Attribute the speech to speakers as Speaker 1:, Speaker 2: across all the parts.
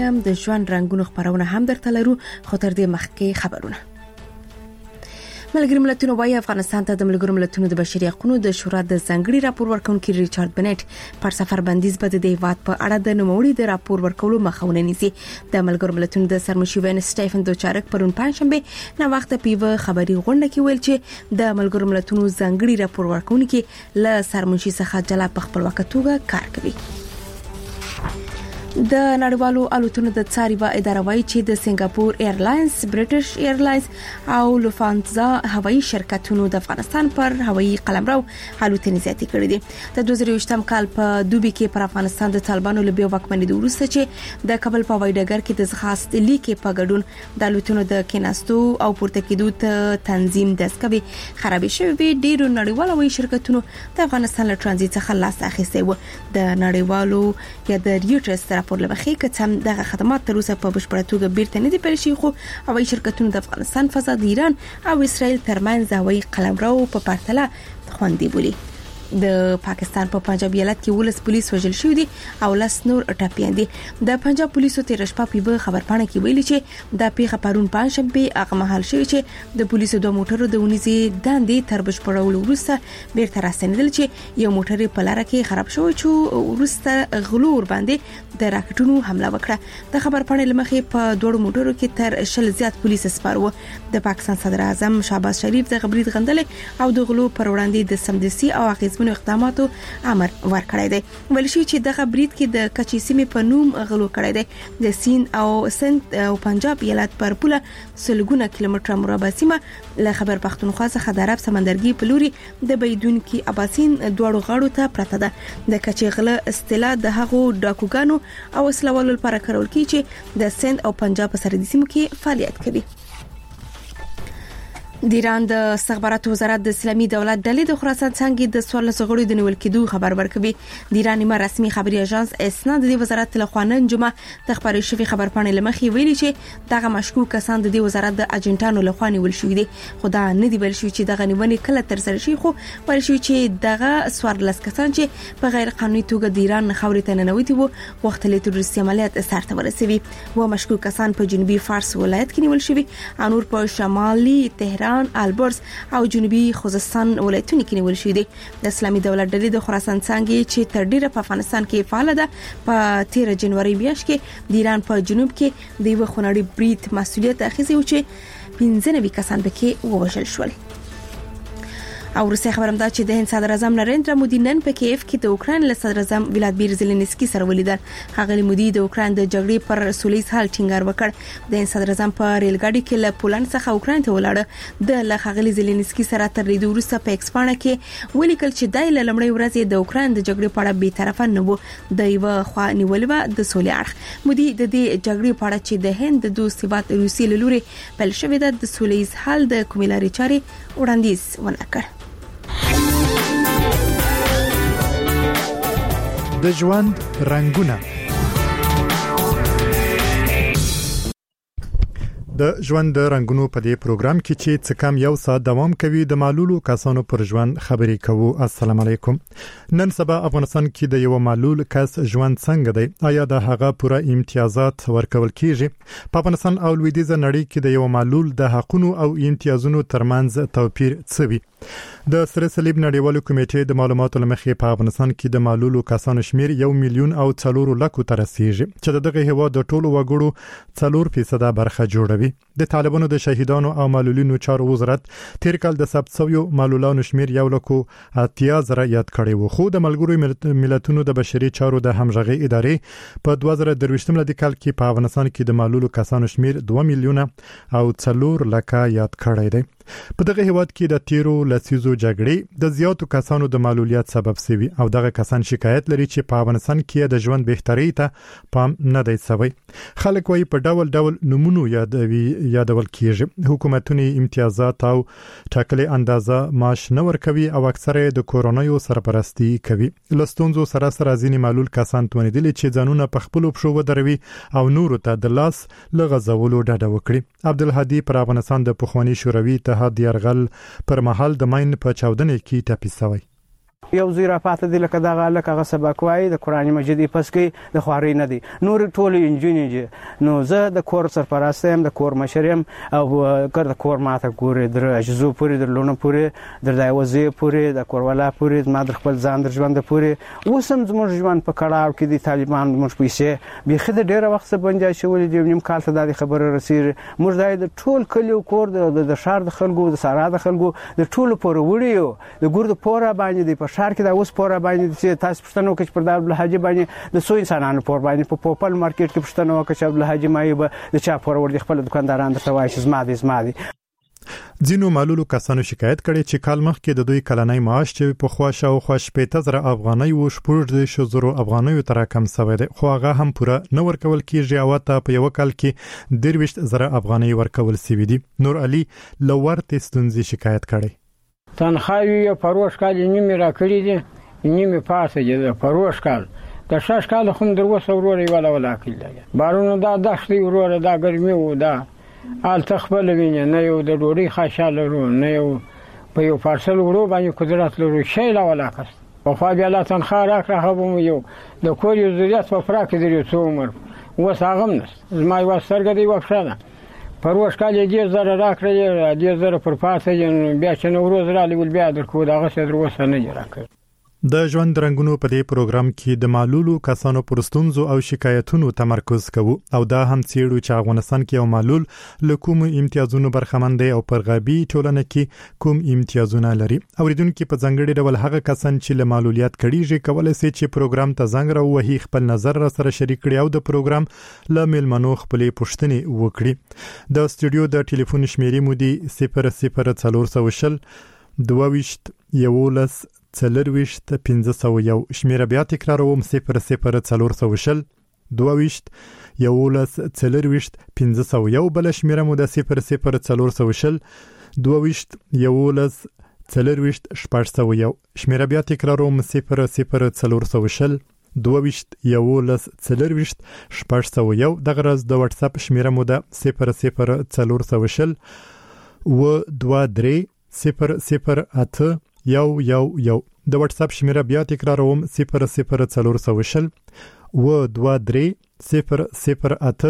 Speaker 1: یم د ژوند رنگونو خبرونه هم درته لرو، خو تر دې مخکې خبرونه. ملګری ملتونو وايي افغانستان ته د ملګرو ملتونو د بشري حقوقو د شورا د ځنګړي راپور ورکونکي ریچارډ بنټ پر سفر بندیز بد د هیواد په اړه د نوموړي د راپور ورکولو مخاونه نیسي. د ملګرو ملتونو د سرمشي وین سټیفن دوچارک پرون پنځشنبه نو وخت په خبري غونډه کې ویل چې د ملګرو ملتونو ځنګړي راپور ورکونکي له سرمشي څخه جلا په خپلواک توګه کار کوي. د نړیوالو الوتنو د څاري و اداره وايي چې د سنگاپور ایرلاینز، برټش ایرلاینز او لوفانزا هوایي شرکتونو د افغانستان پر هوایي قلمرو الوتنې زیاتې کړې دي. د 2020 کال په دوبي کې پر افغانستان د طالبانو له بیا واکمنۍ وروسته چې د کابل په هوایي ډګر کې د ځغاست لیکې په ګډون د الوتنو د کیناستو او پورته کېدو ته تنظیم دسکوي خراب شوی، ډیرو نړیوالو هوایي شرکتونو د افغانستان له ترانزیت څخه لاس اخیستی و. د نړیوالو یا د ریوټرز پر لمخې کتم دغه خدمات تر اوسه په بشپړه توګه بیرته نه دي پیل شوي، خو هوایي شرکتونو د افغانستان فضا د ایران او اسرائیل ترمنځ هوایي قلمرو په پرتله خوندي بولي. د پاکستان په پنجاب ایالت کې ولس پولیس وژل شوی دي او لاس نور ټاپیان دي. د پنجاب پولیسو تیر شپه په خبرپاڼه کې ویلي چې د پیښه پرون پنځشنبه هغه مهال شوی چې د پولیسو دوه موټرو د ونیزي داندې تر بشپړولو وروسته بیرته راستنیدل چې یو موټر په لار کې خراب شو چې وروسته غلور باندې د راکټونو حمله وکړه. د خبرپاڼې لمخې په دوه موټرو کې تر 20 زیات پولیس سپارو. د پاکستان صدر اعظم شهباز شریف د خبرید غندلې او د غلو پر وړاندې د سمدسي او اغیزمنو اقداماتو امر ورکړی دی. ول شي چې دغه برید کې د کچې سیمې په نوم غلو کړی دی. د سند او پنجاب ایالت پر پوله سلګونه کیلومتره مربع سیمه له خبر پښتونخوا څخه د عرب سمندرګي په لوري د بيدونکي اباسین دوړو غاړو ته پرته ده. د کچې غله اصطلاح د هغو ډاکوګانو او اسلوالو لپاره کارول کیږي چې د سند او پنجاب په سرحدي سیمو کې فعالیت کوي. د ایران د استخباراتو وزارت د اسلامي دولت ډلې د خراسان څنګه د 14 غړو د نیول کېدو خبر ورکوي. د ایران نیمه رسمي خبري اژانس اسنا د وزارت له خوا نن جمعه د خبري شوی خبرپاڼې لمخې ویلي چې دغه مشکوک کسان د وزارت د اجنټانو له خوا نیول شوی دي. خدا نه دی ویل شوی چې دغه نیونې کله تر سره شي، خو ویل شوی چې دغه 14 کسان چې په غیر قانوني توګه د ایران خاورې ته ننوتي وو وخت له تروریستي عملیات سره ورسوي. و مشکوک کسان په جنوبي فارس ولایت کې نیول شوی، انور په شمالي تهران، البرز او جنوبي خوزستان ولایتونو کې نیول شوی دي. د اسلامي دولت ډلې د خراسان څنګه چې تر ډیره په افغانستان کې فعال ده په 13 جنوري میاشت کې د ایران په جنوب کې د یو خونړي برید مسؤلیت اخیستی و چې 15 کسان پکې ووژل شول. او روسي خبرم دا چې د هند صدر اعظم نریندرا مودي نن په کیف کې د اوکرين له صدر اعظم ولادیمیر زيلنسکي سره ولیدل. هغه مودي د اوکرين د جګړې پر سولېز حل ټینګار وکړ. د هند صدر اعظم په ریلګاډي کې له پولند څخه اوکرين ته ولاړ. د لخغلي زيلنسکي سره تر لیدو وروسته په ایکسپانه کې ولیکل چې دای له لمړی ورځې د اوکرين د جګړې په اړه به طرفه نه وو، د یو خوا نیولې و د سولې اړخ. مودي د دې جګړې په اړه چې د هند د دوست هیواد روسي له لوري بل شوې ده د سولېز حل د کوملاري چاري وړاندیز ونکړ.
Speaker 2: د ژوند رنگونه. د ژوند د رنگونو په دې پروګرام کې چې څه کم یو ساعت دوام کوي د معلولو کسانو پر ژوند خبرې کوو. السلام علیکم. نن سبا افغانستان کې د یو معلول کس ژوند څنګه دی؟ آیا د هغه پوره امتیازات ورکول کیږي؟ په افغانستان او لویدیځ نړۍ کې د یو معلول د حقوقو او امتیازونو ترمنځ توپیر څه وي؟ د سره صلیب نړیوالو کمیټې د معلوماتو لمخې په افغانستان کې د معلولو کسانو شمیر 1,400,000 ته رسیدي چې دغه هیواد د ټولو وګړو 4% برخه جوړوي. د طالبانو د شهیدانو او معلولینو چارو وزارت تیر کال د ثبت شویو معلولانو شمیر 1,80,000 یاد کړی و، خو د ملګرو ملتونو د بشري چارو د همغږي ادارې په 2023 ملي کال کې په افغانستان کې د معلولو کسانو شمیر 2,400,000 یاد کړی دی. په دغه هیواد کې د تیرو لسیزو جګړې د زیاتو کسانو د معلولیت سبب شوی او دغه کسان شکایت لري چې په افغانستان کې د ژوند بهتري ته پام نه دی شوی. خلک وايي په ډول نمونه یادول کیږي. حکومتونه امتیازات او ټاکلي اندازه معاش نه ورکوي او اکثره د کورونایو سرپرستی کوي. لستونزو سره ځینې معلول کسان توانیدل چې ځانونه په خپل پښو ودروي او نور ته د لاس لغزولو ډډه وکړي. عبدالهادي پر افغانستان د پخوانی شوروي اتحاد یرغل پر مهال د ماین په چاودنې کې ټپي شوی.
Speaker 3: یو زیرا پاتې دی لکه دغه لکه سبق وایي د قرآن مجید پس کې د خواري نه دی نور ټول انجینیر نو زه د کور سرپرست یم د کور مشر یم او کر د کور ماته ګوري در اجزو پوری در لونه پوری در دایوزي پوری د کوروالا پوری ما در خپل ځان در ژوند پوری وسم زموږ ژوند په کړهو کې د طالبان موږ پیسې بيخي د ډیره وخت څخه بنجای شولې دی نیم کال ته د خبره رسیږي موږ د ټول کلیو کور د شهر د خلکو د سارا د خلکو د ټول پور وړیو د ګورد پورا باندې د په شهر کې د اوس پورا باندې چې تاسو پښتنو کې پر د عبدالحاجی باندې د سو انسانانو پور باندې په پوپل مارکیټ کې پښتنو کې چې عبدالحاجی مایو د چا پور ور دي خپل دکانداران درته وایي چې زما دي
Speaker 2: ځینو معلولو کسانو شکایت کړي چې کال مخکې د دوی کلنۍ معاش چې په خوا شاو خوا 15,000 افغانۍ او 14,000 افغانۍ تر کم شوی دی خو هغه هم پوره نه ورکول کیږي او ته په یو کال کې 23,000 افغانۍ ورکول سوي دي نور علي لورته ستونزې شکایت کړي
Speaker 4: تنخواهی پروش کال نیمه را کړی دي نیمه پاسه دي پروش کال د شاش کال هم دروسه وروري ولا کړل بارونو دا دښتي ورور دا ګرمي و دا آل تخبل ویني نه یو د ډوړي خاصاله ورو نه یو په یو پارسل ورو باندې قدرت لرو شي لا ولا کس وفا بیا لا تنخواه راکړه هم یو د کور یو ضرورت په فراق دی څو عمر وساغم نس زما یو سرګ دی وښه پروش کال یې زره راکړل دې زره پر پاسه بیا چې نو ورځ را لول بیا درکو دا غسه دروسه نه راکړ
Speaker 2: د ژوند رنگونو په دې پروګرام کې د معلولو کسانو پر ستونزو او شکایتونو تمرکز کوو او دا هم څېړو چې افغانستان کې یو معلول له کوم امتیازونو برخمن دی او پر غربي ټولنه کې کوم امتیازونه لري اوریدونکو په ځنګړي ډول هغه کسان چې له معلولیت کړيږي کولای شي چې پروګرام ته زنګ راوهي خپل نظر را سره شریک کړي او د پروګرام له میلمنو خپلې پوښتنې وکړي د استودیو د ټلیفون شمیرې مو دي 00400 22 11 څلرويشت 501 شمیره بیا تکراروم 00400 22 11 څلرويشت 501 بل شمیره مو د 00400 22 11 څلرويشت 501 شمیره بیا تکراروم 00400 22 11 څلرويشت 501 دغه راز د واتس اپ شمیره مو د 00400 و 23 008 یو د واتس اپ شمیره بیا تکراروم 00400 و 23 008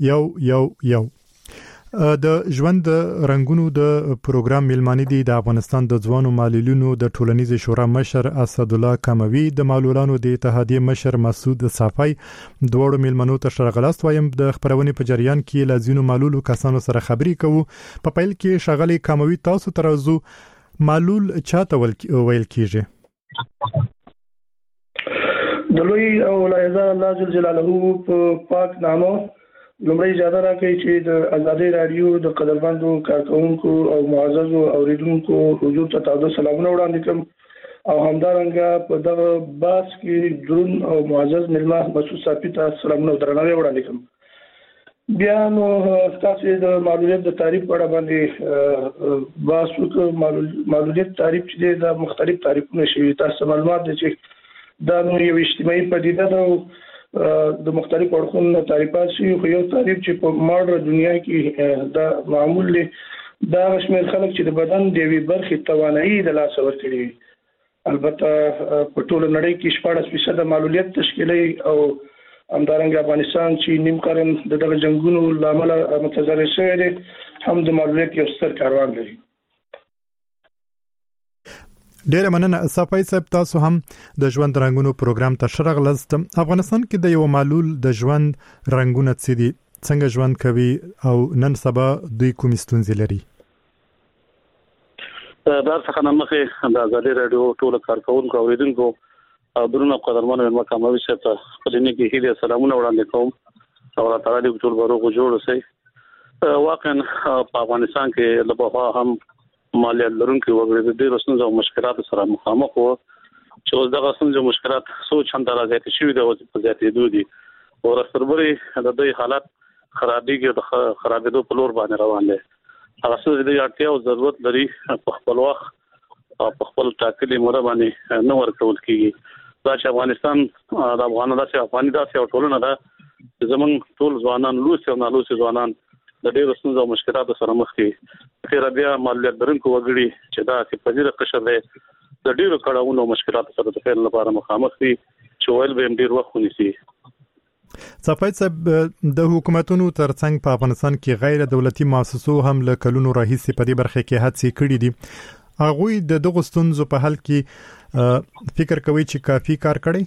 Speaker 2: یو د ژوند رنگونو د پروګرام میلمانی دی د افغانستان د ځوانو معلولینو د ټولنیز شورا مشر اسد الله کموي د معلولانو د اتحادیه مشر مسعود صافی دوړو میلمنو ته شرغلاست وایم د خبرونې په جریان کې لازینو معلولو کسانو سره خبري کوو په پیل کې شغلي کموي تاسو ترازو معلول چاته ویل کیږي
Speaker 5: د لوی او لایزان الله جل جلاله په پاک نامو لمړی اجازه راکړئ چې د آزادۍ رادیو د قدرمنو کارکونکو او معززو اوریدونکو حضور ته تاسو سلامونه وړاندې کوم او همدارنګه په دغه باس کې درون او معزز ملما مسعود صافی ته سلامونه درناوی وړاندې کوم بیا نو تاسو د معلولیت د تعریف په اړه باندې باسو کې معلولیت تعریف چې د مختلف تعریفونه شوي تاسو معلومات دي چې دا نو یو اجتماعي پدیده ده د مختلف اړخونو تعریفات شي خو یو تعریف چې په ماډرن دنیا کې دا معمول دی دا شمیر خلک چې د بدن د وی برخې توانایي د لاس ورکړي البته په ټول نړۍ کې 14% معلولیت تشکیلي او همدارنګه افغانستان چې نیم قرن دغه جنگونو لامل متضرر شوی دی هم د معلولیت یو ستر کاروان لري
Speaker 2: ډیره مننه صافی صاحب تاسو هم د ژوند رنگونو پروګرام ته شرغلست افغانستان کې د یو معلول د ژوند رنگونه څه دي څنګه ژوند کوي او نن سبا دوی کوم ستونزې لري
Speaker 6: دا څنګه نمخه د آزادۍ رادیو ټول کارکونکو اوریدونکو درنو قدرمنو مکمل شته خلینو کې هیله سلامونه وړاندې کوم او الله تعالی دې ټول بروغ جوړ وسي واقعا په افغانستان کې لبها هم مالیات لرونکو وګړي د رسنځو مشکلات سره مخامخ وو چې دغه څنګه مشکلات سوچ هم درازه شوی د په ذاتي دودي او رسربري د دې حالت خرابېږي د خرابېدو په لور باندې روان دي هغه څه د اړتیا او ضرورت لري په خپل وخت په خپل ټاکلي مور باندې نو ورکول کیږي دا چې افغانستان د افغانانو د افغاني داسې ټولنه ده زمون ټول ځوانان لوسی او نالوسی ځوانان د ډېرو ستونزو مشکلاتو سره مخ دي خیر بیا معلولیت درنکو وګړي چې دا چې پذیره قشر دی د ډیرو کړهونو مشکلات سره د فعل لپاره مخامخ دي چې ویل به ډیر وخت ونیسي.
Speaker 2: صفایت صاحب د حکومتونو ترڅنګ په افغانستان کې غیر دولتي مؤسسو هم له کلونو راهیسې په دې برخه کې هڅې کړې دي. هغه د دغه ستونزو په حل کې فکر کوي چې کافي کار کړی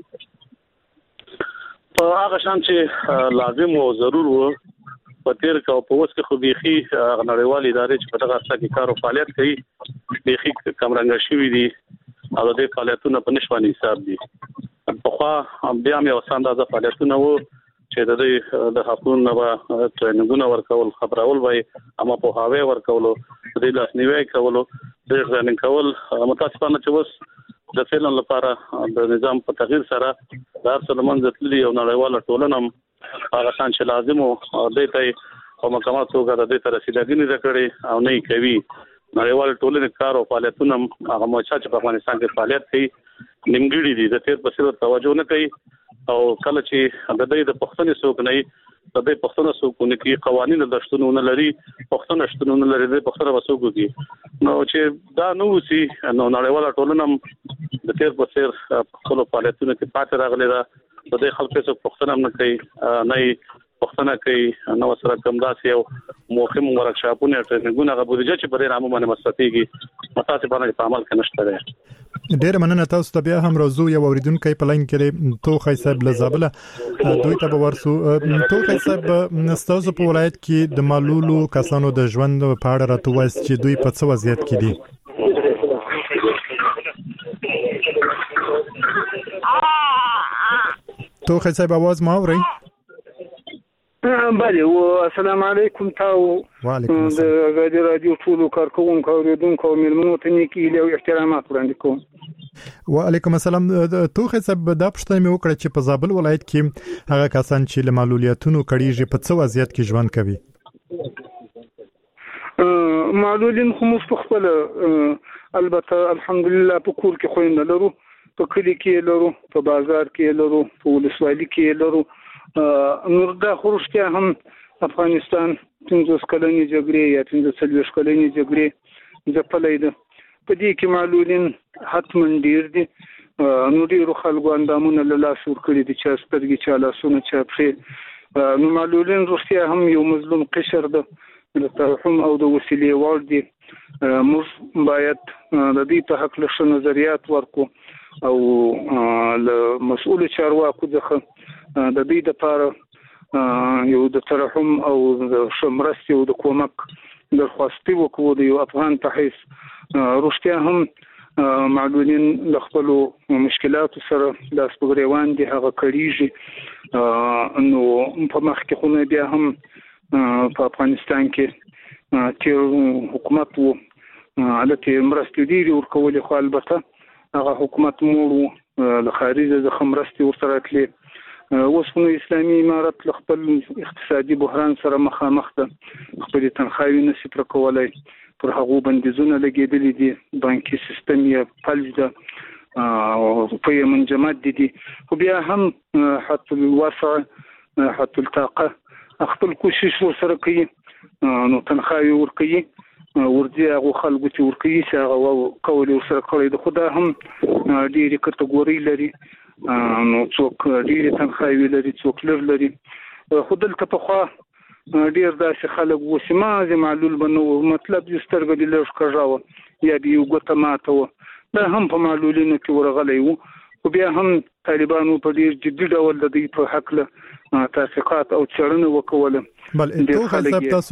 Speaker 6: په هغه شان چې لازم او ضرور وو په تیر کې او په اوس کې خو بيخي نړیوال ادارې چې په دغه ځای کې کار او فعالیت کوي بيخي کمرنګ شوی دي او د فعالیتونو په نشواني حساب دي. په خوا بیا مې وساندازه فعالیتونه وو چې د حقوقو نه ټریننګونه ورکول خبرول وای اما په هاوی ورکول د لاسنیوي کولو د ځانن کول متاسفانه چې وس د فعلن لپاره د نظام په تغییر سره د سلمان ځتلي او نړیواله ټولنه هغه شان چې لازم او د ته او مقامات توګه د دې تر رسیدګۍ نه کړي او نه کوي. نړیواله ټولنه کار او فعالیتونه هغه موچا چې په افغانستان کې فعالیت کوي نیمګړي دي د تیر په څیر توجه نه کوي او کله چې د دې د پښتنې څوک نه د دې پښتنه څوک نه کوي قوانين د شتونونه لري پښتنه شتونونه لري د پښتنه وسوګو دي نو چې دا نو سي نو نړیواله ټولنه د تیر په څیر خپل فعالیتونه کې پاتې راغلي دا د دې خلکو څخه پښتنه نه کوي نه پښتنه کوي نو سره کوم داسې یو موخم ورکشاپونه ټریننګونه غوډه چې په دې رامو باندې مستفیږي متاسفانه په عمل کې نشته ده.
Speaker 2: ډیر مننه تاسو ته بیا هم راځو یو اوریدونکو په لاین کې توخی صاحب لزابله دوی ته ورسو توخی صاحب نستاسو په ولایت کې د معلولو کسانو د ژوند په اړه راته وایي چې دوی په څه وضعیت کې دي. توخی صاحب आवाज ما اوري؟
Speaker 7: بله السلام علیکم تاسو
Speaker 2: وعلیکم السلام
Speaker 7: د غږ رادیو ټولو کارکونکو اوریدونکو او ملمنو ته نیکی له احترامات وړاندې کوم.
Speaker 2: وعلیکم السلام. توخی صاحب دا پوښتنه مې وکړه چې په زابل ولایت کې هغه کسان چې له معلولیتونو کړيږي په څه وضعیت کې ژوند کوي؟
Speaker 7: معلولین خو مستقبل البته الحمدلله په کور کې خويند لرو په کلی کې لرو په بازار کې لرو په ولسوالۍ کې لرو نور دا خورشته هم افغانستان 15 کلنې جګړې یا 15 کلنې جګړې ځپلې ده په دې کې معلولین حتمن ډیر دي نو ډیرو خلکو اندامونه له لاس ورکړي دي چې سترګې چا لاسونه چا پښې نو معلولین روسیا هم یو مظلوم قشر ده د ترحم او د وسیلې وړ دي موږ باید د دې په حق له نظریات ورکو او له مسؤل چارواکو څخه د دې لپاره یو د ترحم او د شمرستي او د کومک درخواست وکړو د یو افغان په حیث روسیا هم معلولین له خپل مشکلات سره د سپګریوان دي هغه کړيږي نو په مخ کې خو بیا هم په افغانستان کې چې حکومت وو البته مرستې دي ورکول خو البته هغه حکومت موړو له خارجه د خمرستي ورسره تللی اوسنی اسلامي امارت خپل اقتصادي بحران سره مخامخ ده خپل تنخواهي نشي پر کولای پر هغه بندیزونه لګیدلې دي بانکي سیستم یې فلج ده او په منجمد دي خو بیا هم حتی الوسع حتی الطاقه خپل کوشش ورسره کوي نو تنخواهي ورکوي ورځي هغه خلکو چې ورکوي چې هغه کول ورسره کوي د خدا هم ډېری کټګوري لري نو څوک ډېر تنخواهي لري څوک لري خو دلته په خوا ډېر داسې خلک وسما چې معلول بنو مطلب د سترګې د لږ کړهو یا یو ګوته ماته و دا هم په معلولینو کې ورغلی وو خو بیا هم طالبانو په ډېر جدي ډول د دې په حق له تحقیقات او څېړنه وکوله.
Speaker 2: بل تاسو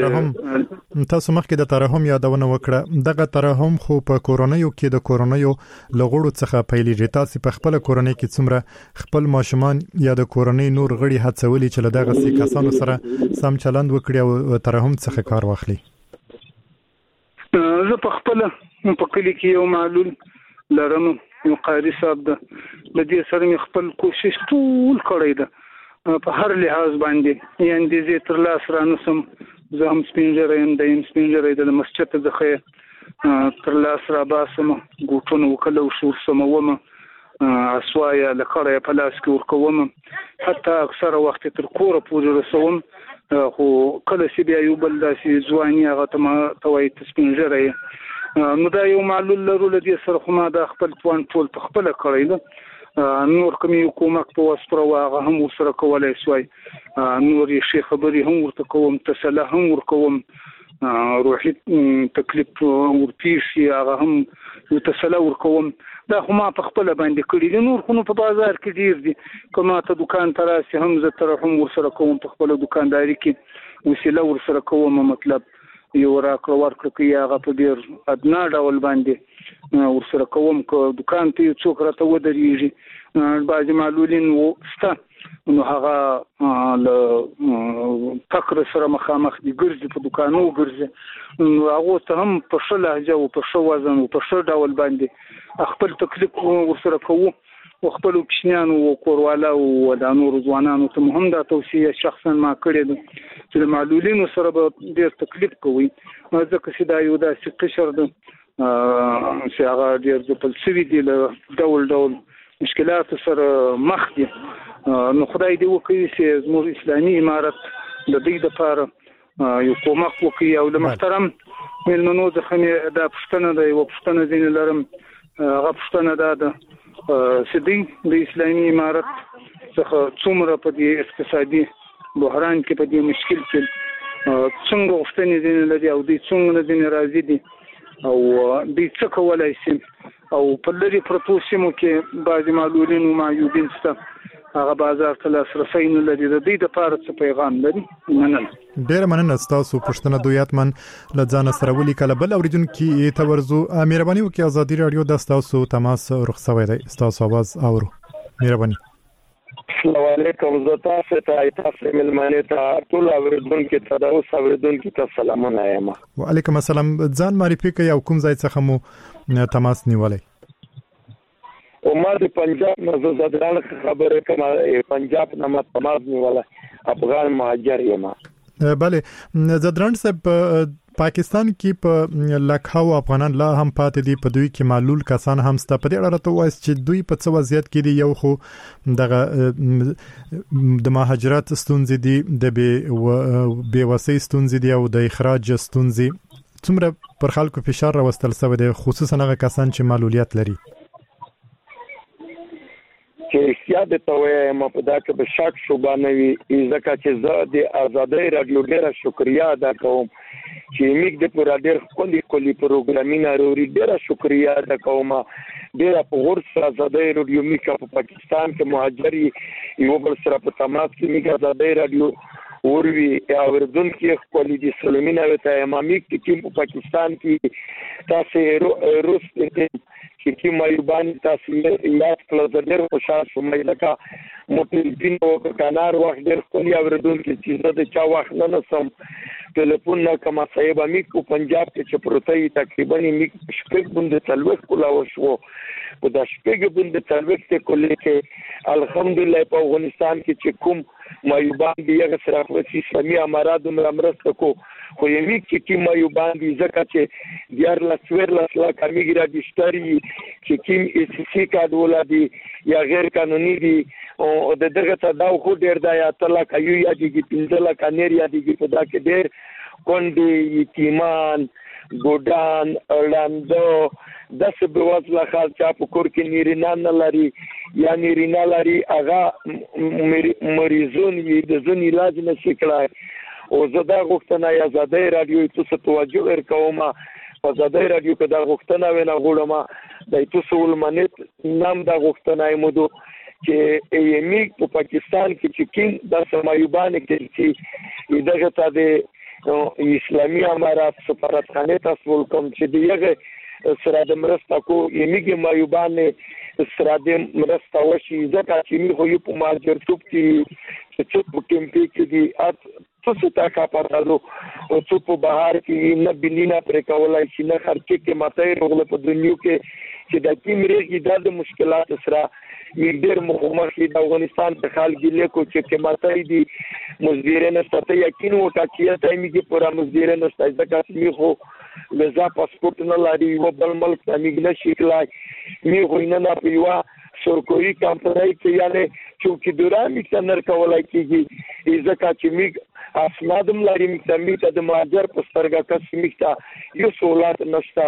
Speaker 2: مخکې د ترحم یادونه وکړه دغه ترحم خو په کورونیو کې د کورونیو لغړو څخه پیلېږي تاسو په خپل کورنۍ کې څومره خپل ماشومان یا د کورنۍ نور غړي هڅولي چې له دغه سي کسانو سره سم چلند وکړي او ترحم څخه کار واخلي؟
Speaker 7: زه په خپل په کلی کې یو معلول لرم یو قاری صاحب ده د دې سره مې خپل کوشش ټول کړی ده په هر لحاظ باندې یعنی دې تر لاس رانسم زه هم سپینجرې د مسجد څخه تر لاس را باسم ګوټونه وکړو شور سموم اسوایا لکړې په لاس کې ورکوم حتی اکثر وخت تر کوره پورې رسوم خو کله چې بیا یو بل داسې ځواني هغه ته توای سپینجرې نو دا یو معلول لرو لدی سره خو ما د خپل توان ټول په خپل کړی ده نور کومي حکومت په واسطه واغه هم سره کولای شوی نور شي خبري هم ورته کوم تسله هم ورکوم روحي تکلیف ورپیشي هغه هم یو تسله ورکوم دا خو ما په خپل باندې کړی دي نور خو په بازار کې ډیر دي کومه ته دکان تراسي هم زه تر هم ورسره کوم په خپل دکانداري کې وسیله ورسره کوم مطلب یو راکړه ورکړه کې هغه په ډیر ادنا ډول باندې ورسره کوم که دکان ته څوک راته ودرېږي بعضې معلولین شته نو هغه له فقر سره مخامخ دي ګرځي په دوکانو ګرځي نو هغو ته هم په ښه لهجه او په ښه وزن او په ښه ډول باندې خپل تکلیف ورسره کوو او خپلو کوچنیانو او کوروالا او د نورو ځوانانو ته هم دا توصیه شخصا ما کړې ده چې د معلولینو سره به ډېر تکلیف کوي ځکه چې دا یو داسې قشر ده چې هغه ډېر ځپل شوي دي له ډول ډول مشکلاتو سره مخ دي نو خدای دې وکړي چې زموږ اسلامي امارت د دوی دپاره یو کومک وکړي او له محترم مېلمنو څخه مې دا پوښتنه ده یوه پوښتنه ځینې لرم هغه پوښتنه دا ده چې دوی د اسلامي امارت څخه څومره په دې اقتصادي بحران کې په دې مشکل کې څنګه غوښتنې ځینې لري او دوی څومره ځینې راضي دي او دوی څه کولی شي او په لرې پرتو سیمو کې بعضې معلولین او معیوبین شته هغه بازار ته لاسرسی نه لري د دوی دپاره څه پیغام لري مننه
Speaker 2: ډېره مننه ستاسو پوښتنه دوی حتمن له ځانه سره ولیکله بل اورېدونکي ته ورځو مهرباني وکړئ ازادي راډیو د ستاسو تماس رخ شوی دی ستاسو اواز اورو مهرباني
Speaker 8: السلام علیکم زه تاسو ته تاسو ملمنې ته ټول اورېدونکي ته د اوس اورېدونکي ته سلامونه یم
Speaker 2: وعلیکم السلام ځان معرفي کړئ او کوم ځای څخه مو تماس نیولی
Speaker 8: او ما د پنجاب نه زه زدران خبره کوم پنجاب نه ما تماس نیولی افغان مهاجر یم
Speaker 2: بله زدران صاحب پاکستان کې په لکهاو افغانان لا هم پاتې دي په دوی کې معلول کسان هم سته په دې اړه ته وایي چې دوی په څه وضعیت کې دي یو خو دغه د مهاجرت ستونزې دي د بې وسۍ ستونزې دي او د اخراج ستونزې څومره پر خلکو فشار راوستل شوی دی خصوصا هغه کسان چې معلولیت لري
Speaker 8: چې احتیاط ته وایم په دا کې به شک شوبه نه وي ځکه چې زه د ازادۍ راډیو ډېره شکریا ادا کوم چې موږ د پوره ډېر ښکلي پروګرامونه اوري ډېره شکریا ادا کوم ډېره په غور سره ازادۍ راډیو موږ په پاکستان کې مهاجر یو بل سره په تماس کې موږ ازادۍ راډیو اوروي اوردونکو ښکلي دي سلامونه وته امامي کې په پاکستان کې تاسو روس چې مایوبان تاسو یاد کړل ډېر خوشاله شوم لکه موټرین او کانار وخت ډېر خولي اوردونکو چې د چا وخت نه نسم ټلیفون نه کما صاحب امي کو پنجاب کې چې پروتای تقریبا می شپږ بند تلوث کولا وشو په د شپږ بند تلوث کې کې الحمدلله په افغانستان کې چې کوم مایوبان دی هغه سره په اسلامي امارات مرسته کو خو یې کې مایوبان دی ځکه چې دیار لاسور لا کمیګ راډیسټري چې کیم اس سی کارت ولادي یا غیر قانوني دي او د دغه تداو خو ډیر د یا تعالی کوي یا دي پنځله کانیر یا دي په دا کې ډیر کونډي یتیمان ګودان اړاندو د سبوازله خال چا په کور کې نیرینا نه لري یا نیرینا لري هغه مریضون یې د ځون علاج نه شکلای او زدا غوښتنه یا آزادۍ رادیو ته توجه ورکوم په آزادۍ رادیو کې دا غوښتنه ونه غوړم د تاسو ولمنت نام دا غوښتنه مودو چې یمي په پاکستان کې چې کین د سمایوبان کې چې دغه ته د اسلامي امارات سفارتخانه تاسو کوم چې دیغه سره د مرسته کو یمیږي مایوبان سره د مرسته وشي ځکه چې می خو یو په ماجرتوب کې چې څوک په کمپي کې دي تاسو ته کا پاتلو او څوک په بهر کې نه بلینا پر کولای شي نه خرچه کې ماته رغله په دنیا کې چې د کیمرې د مشکلات سره ډېر مخامخ د افغانستان په حال کې لیکو چې ماته دي مزدورین ستاسو یقین وکړه چې ته میږي پورا مزدورین ستاسو ځکه می خو لزا پاسپورت نه لري و بل ملک ته میږي شکلای می خو نه پیوا سرکوي کمپنۍ کې یعنی چې دوران څنګه کولای کیږي ځکه چې می اسنادم لري می ته د ماجر په سترګه کس میکتا یو سوالات نشتا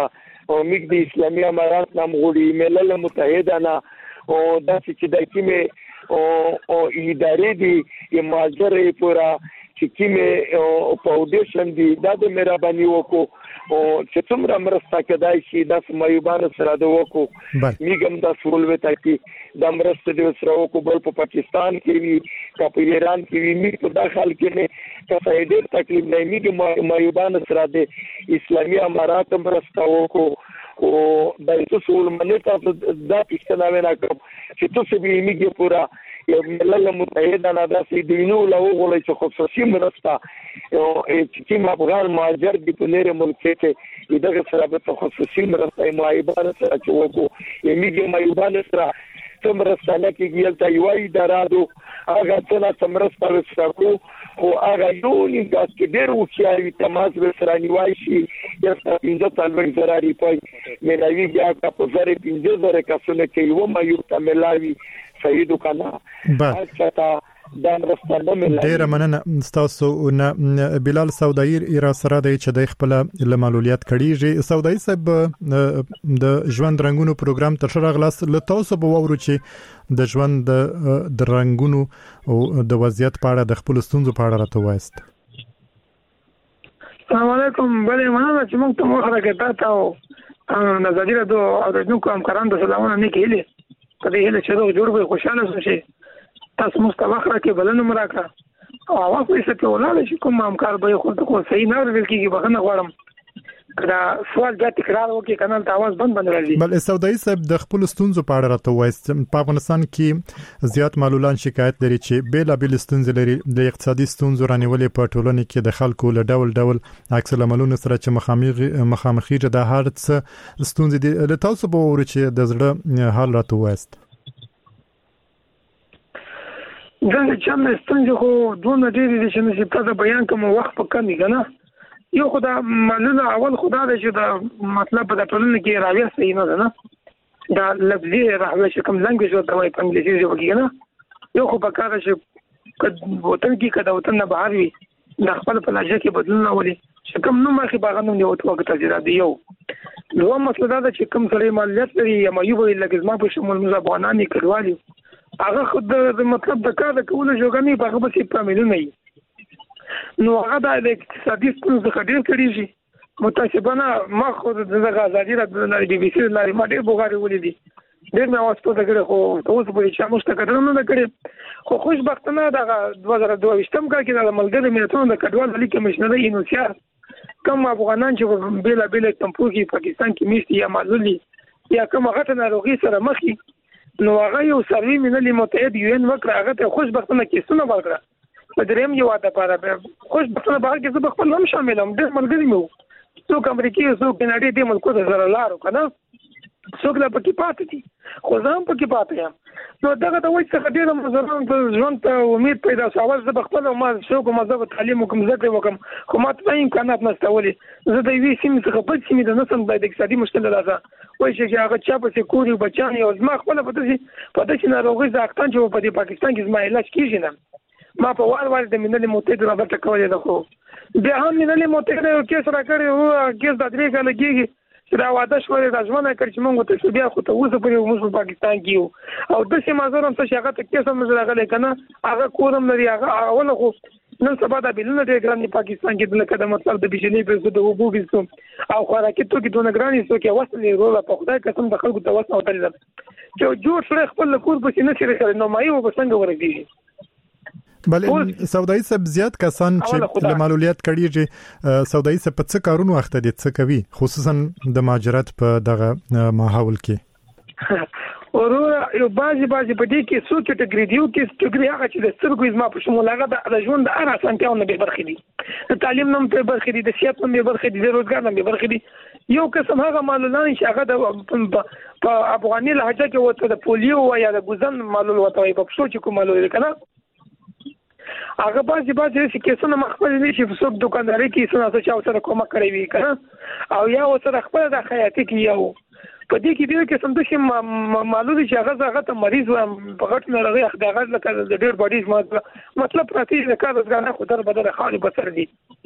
Speaker 8: او میګ د اسلامي امارات نام غوړي ملل متحده نه او د چې او ادارې دي ماجرې پورا چې کیمه فاونډیشن دي دا د مهرباني وکړو او چې څومره مرسته کېدای شي د سمایوبان سره د وکړو میګم د سول وتا کې د مرسته د سره وکړو بل په پاکستان کې وی په ایران کې وی میګ په داخل کې نه کفایده تکلیف نه میګ مایوبان سره د اسلامي امارات مرسته وکړو او د سول منټه د پښتنه وینا کوم چې تاسو به میګ پورا ملل متحده نه داسې دینو له وغولې چې خصوصي مرسته او چې افغان مهاجر دي په لري ملک کې دغه سره په خصوصي مرسته مایوبان سره چې وکړو میګ مایوبان سره څومره ساله کې ګیلته یو ادارادو هغه څنګه مرسته وکړو او هغه یو نیګاس کې ډېر وکړي تماس سره نیوای شي یا څنګه څلور زراري پای ملایوي بیا په زره 15000 کسونه کې یو مایو تملاوي صحیح وکړه اچھا دا مرسته ملایوي
Speaker 2: ډېر مننه تاسو نه بلال سودایي را سره د چې د خپل لمالولیت کړيږي سودایي صاحب د ژوند رنگونو پروګرام تر شره غلاس له تاسو به وورو چې د ژوند د رنگونو او د وضعیت په اړه د خپل ستونزو په اړه راته وایست.
Speaker 9: السلام علیکم بلې مننه چې موږ ته مخه راکړه تاسو نظر د اوریدونکو همکارانو د سلامونه نه کېلې په دې هله چې جوړ به خوشاله شي تاسو مستوخ راکې بلنه مراکړه او هغه څه ته ولاله شي کوم همکار به خو ته کو صحیح نه ورل کېږي بغنه غواړم دا سوال بیا تکرار وکړي کنه ته आवाज بند راځي.
Speaker 2: بل سودایي صاحب د خپل ستونزو په اړه راته وایست په افغانستان کې زیات معلولان شکایت لري چې بیلابل ستونزې لري د اقتصادي ستونزو رانیولې په ټولنه کې د خلکو له ډول عکس العملونو سره چې مخامخي د هر څه ستونزې دي له تاسو به ورچ د زړه حال راته وایست.
Speaker 9: دا چې موږ ستونزې خو دونه ډېرې دي چې نشي په بیان کوم وخت په کمی کنه یو خدا معلومه اول خدا دې چې دا مطلب په ټولنه کې راوي صحیح نه ده نه دا لفظي راوي چې کوم لنګویج ورته وایي په انګلیسي ژبه کې نه یو خو په کار چې وطن کې کده وطن نه بهر وي د خپل په لهجه کې بدلون راولي چې کوم نو مخې باغنوم دی او وخت تجربه دی یو نو مسله دا چې کوم سره مالیات لري یا مایوب لګزما په شمول موږ افغانانی کډوالي هغه خود د مطلب د کار کولو جوګنی په هغه په پامل نه نو هغه د اقتصادي ستونزې خډیر کړی شي متاسفانه ما خو د غزادي د بي بي سي لاري ما ډېر بوغاري ولیدي ډېر مې واسطه کړې خو اوس په چې موږ ته کډر نه کړې خو خوشبختانه د 2022 کال کې د ملګری ملتونو د کډوال لیک کمشنر انوسیار کوم افغانان چې بیل تمپو کې پاکستان کې میشتي یا معلولي یا کوم غټه ناروغي سره مخ نو هغه یو سروي منلي متحد یو ان وکړه هغه ته خوشبختانه کیسونه ورکړه په دریم یو واده لپاره خوشبختانه به کې زه خپل هم شاملم ډېر ملګری مې څوک امریکای څوک کیناډي دې ملکو ته سره لارو کنه څوک لا پکې پاتې دي خو ځم پکې پاتې یم نو دغه د وایي څخه ډېر مزران ته ژوند ته امید پیدا شوه زه خپل ما څوک مزه تعلیم کوم زده وکم خو ما ته امکانات نشته ولې زه د وی سیمې څخه بل سیمې د نسم د اقتصادي مشکل راځه وایي چې هغه چا په کوري بچان یو زما خپل په دې ناروغي ځاکتان چې په پاکستان کې زما علاج کیږي نه ما په وار د منلي متحد رابطه کولې ده خو بیا هم منلي متحد کیس راکړی او کیس د 3 کال کېږي چې دا واده شوې د ژوند کړ چې موږ ته بیا خو ته اوسه پرې موږ په پاکستان کې او د سیمه زورم څه هغه ته کیسه مزه راغلی کنه هغه کورم لري هغه اول خو نن سبا د بلنه د ګران پاکستان کې د لکه د مطلب د بجلی په د حقوق او خوراکي توکي دونه ګرانې څو کې وصلې روله په خدای قسم د خلکو ته وسه او تل چې جوړ سره خپل کور په سینې سره کړي نو مایو په څنګه ورګي
Speaker 2: بل سودایي صاحب زیات کسان چې د معلولیت کړي سودایي صاحب په څه کارونو وخت دي څه کوي خصوصا د مهاجرت په دغه ماحول کې
Speaker 9: ورو یو بازي په دې کې څو کټګوري دی کې کټګوري هغه چې د سترګو زما په شمول هغه د ژوند د اره سنتیاونه به برخې دي د تعلیم نوم په برخې دي د صحت نوم په برخې دي د روزګار نوم په برخې دي یو قسم هغه معلولان چې هغه په افغاني لهجه کې وته د پولیو یا د ګوزن معلول وته په پښتو کې کوم معلول کنه هغه بازي چې کیسونه مخبل دي چې څوک دکانداري کې څه څه سره کومه کوي کنه او یا وسره خپل د خیاطي کې یو په دې کې دې کې سم د شي معلومي چې هغه ته مریض و په غټ نه راغی هغه لکه د ډېر باډیز مطلب پراتی د کار ځګانه خو در بدل خالي بسر دي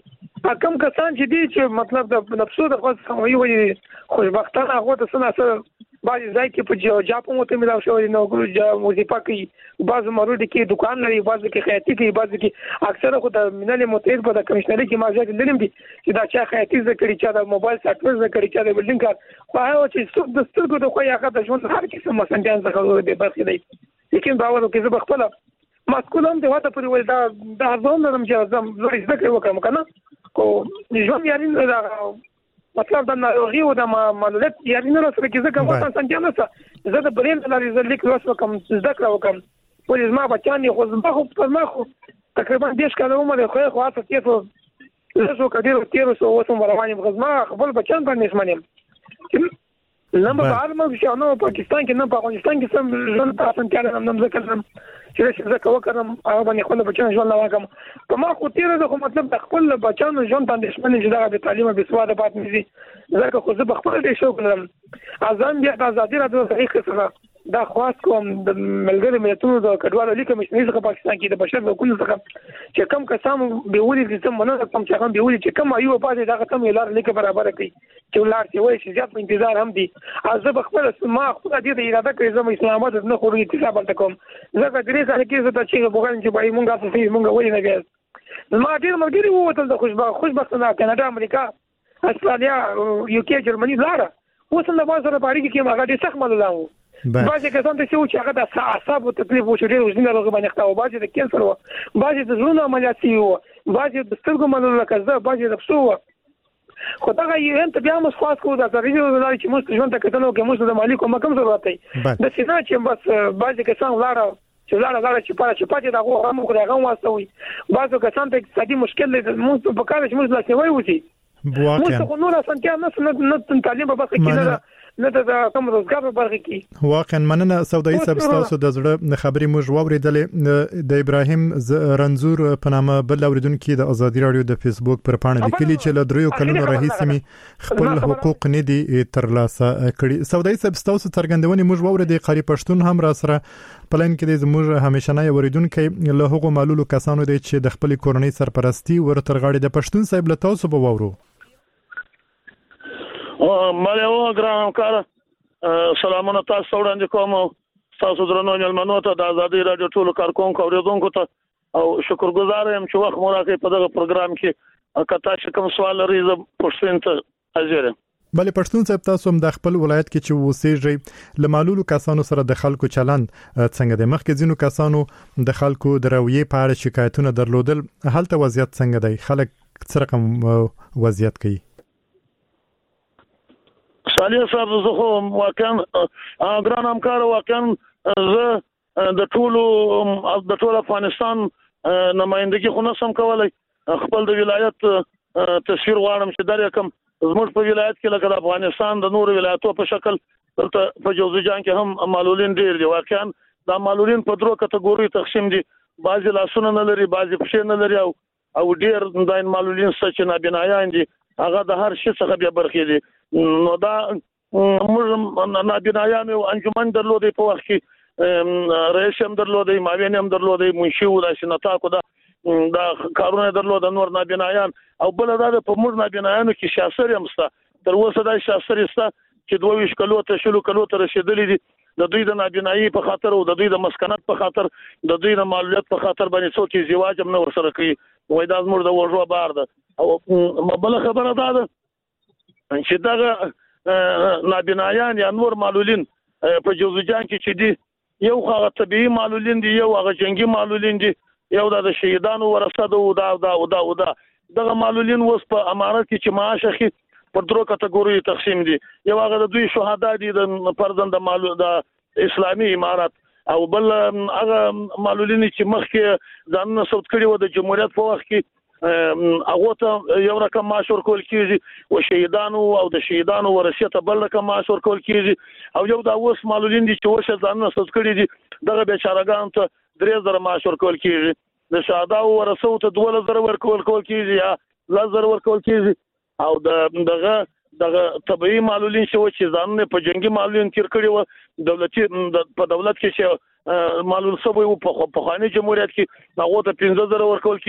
Speaker 9: کم کسان چې دي چې مطلب د نفسو د خاص وي خوشبختانه هغه ته سره بعض ځای کې په جاپان مو ته ملاو شوی نو وظیفه کوي بعض مرود کې دکان لري بعض کې خیاطي کوي بعض کې اکثره خو د ملل متحد په د کمشنري کې ماجر لرم دي چې دا چا خیاطي ذکرې چا د موبایل سافټویر ذکرې چا د بلډینګ کار خو هغه چې د سترګو د خو هغه د ژوند هر قسم مسندان څخه د برخې دی لیکن باور وکړه زه خپل مسکول هم د وته پرې ول دا ځون لرم چې زم زړه ذکر وکړم کنه کو ژوند یاري دا مطلب دا ناروغي او د معلومات یاري نه سره کې ځکه وطن څنګه نه څه زه د برین لاري زه لیک لوس وکم ذکر وکم ولې ما بچان خو زما خو ما خو تقریبا 10 کاله عمر خو خاصه کېفو زه کډیر تیر سو وسم رواني غزما خپل بچان باندې اسمانم لمبه عالمه چې نو پاکستان کې نه په افغانستان کې سم ژوند تاسو ته نن ذکر چې زه کوم هغه باندې خپل بچان ژوند لا وکم په ما خو تیر زه مطلب د خپل بچان ژوند باندې اسمنه چې دا د تعلیم به سواده پات نشي زه خو زه خپل دې شو کړم اذان بیا د ازادي راډیو طریقې سره دا خاص کوم د ملګری ملتونو د کډوالو لیکه مشنۍ څخه پاکستان کې د بشر حقوقو څخه چې کم کسان به ولې چې سم نه کوم چې هم به ولې چې کم ایو په دې دا کم لار لیکه برابر کړي چې لار چې وایي چې زیات انتظار هم دي از خپل ما خپل دې اراده کوي زم اسلام آباد نه خوري اتصال بل تکوم زه درې کال کې زه چې بوغان چې بای مونږه تاسو مونږ ولې نه بیا ما ډیر ملګری وو ته د خوشبختانه کاناډا امریکا استرالیا یو کې جرمني لاره اوس نه بازار باندې کې ما غاډي سخت مللاو بعضی کسان ته چې هغه د اعصاب او تکلیف او شډیر وزنه لږه باندې ښکاو بعضی د کینسر و بعضی د زړه عملیات و بعضی د سترګو منلو کزه بعضی د پسو خو دا یو انت بیا موږ خاص کوو دا ریډیو د چې موږ ژوند ته کتنو کې موږ د مالی کوم کم ضرورت دی د سینا چې بس بعضی کسان لاره چې پاتې دا غو هم خو دا غو واسوي بعضو کسان ته اقتصادي مشکل دی موږ په کار چې موږ لا سوي وسی موږ خو نور اسانتیا نه تعلیم په بخښه کې نه دا کوم روزګار په برخه کې
Speaker 2: واقعا مننه سودایي سبستاسو د زړه خبري موږ واوریدلې د ابراهیم رنزور په نامه بل اوریدونکو د ازادي رادیو د فیسبوک پر پاڼه لیکلي چې له دریو کلونو راهیسې می خپل حقوق نه دي ترلاسه کړي سودایي سبستاسو څرګندونې موږ واوریدې قاری پښتون هم را سره پلان کې د زموږ همیشنه اوریدونکو له هغو معلولو کسانو دي چې د خپل کورنۍ سرپرستی ورترغاړي د پښتون صاحب له تاسو به وورو
Speaker 6: مالو ګرام کار سلامونه تاسو وړاندې کوم تاسو درنو ملمنو ته د ازادي رادیو ټولو کارکونکو اوریدونکو ته او شکرګزار یم چې وخت مو راکړی په دغه پروګرام کې کته چې کوم سوال لري زه پښتون ته حاضر یم
Speaker 2: بلې پښتون صاحب تاسو هم د خپل ولایت کې چې اوسېږئ له معلولو کسانو سره د خلکو چلند څنګه دی مخکې ځینو کسانو د خلکو د رویې په اړه شکایتونه درلودل هلته وضعیت څنګه دی خلک څه رقم وضعیت کوي
Speaker 6: صالح صاحب زه خو واقعا ګران همکار واقعا زه د ټول افغانستان نمائندګي خو نه سم کولای خپل د ولایت تصویر غواړم چې دا کوم زموږ په ولایت کې لکه د افغانستان د نور ولایتو په شکل دلته په جوزجان کې هم معلولین ډیر دي واقعا دا معلولین په درو کټګوري تقسیم دي بعضي لاسونه نه لري بعضي پښې نه لري او ډیر د معلولین چې نابینایان دي هغه د هر شي څخه بیا برخې دي نو دا موږ نابینایان او انجمن درلودي په وخت کې رئیس هم درلودي معاون هم درلودي منشي و د سنتا کو دا کارونه درلود نور نابینایان او بل دا په موږ نابینایانو کې شاسر هم ستا تر اوسه دا شاسر ستا چې 22 کلو ته شلو کلو ته رسیدلې دي د دوی د نابینایي په خاطر او د دوی د مسکنت په خاطر د دوی د معلولیت په خاطر باندې څوک زیواج هم نه ورسره کوي وای دا زموږ د ورجو بار ده او بل خبره ده چې دا نابینایان یا نور معلولین په جوزجان کې چې دي یو هغه طبيعي معلولین دي یو هغه جنگي معلولین دي یو د شهیدانو ورثه ده او دغه معلولین اوس په امارت کې چې معاش اخی پر درو کټګوري تقسیم دي یو هغه د دوی شهدا دي د پردن د اسلامي امارت او بل هغه معلولین چې مخکې ځان سود کړي و د جمهوریت په وخت کې هغه ته یو رقم معاش ورکول کیږي او شهیدانو او د شهیدانو ورثه بل رقم معاش ورکول کیږي او یو د اوس معلولین دي چې وشه ځان سود کړي دي دغه بیچارهګان ته 3000 معاش ورکول کیږي د شهدا ورثه ته 2000 ورکول کیږي یا 1000 ورکول کیږي او دغه طبيعي معلولین چې ځان په جنگي معلولین تیر کړي و دولتي په دولت کې چې معلول سوی په خواني جمهوریت کې هغه ته 15000 ورکول کیږي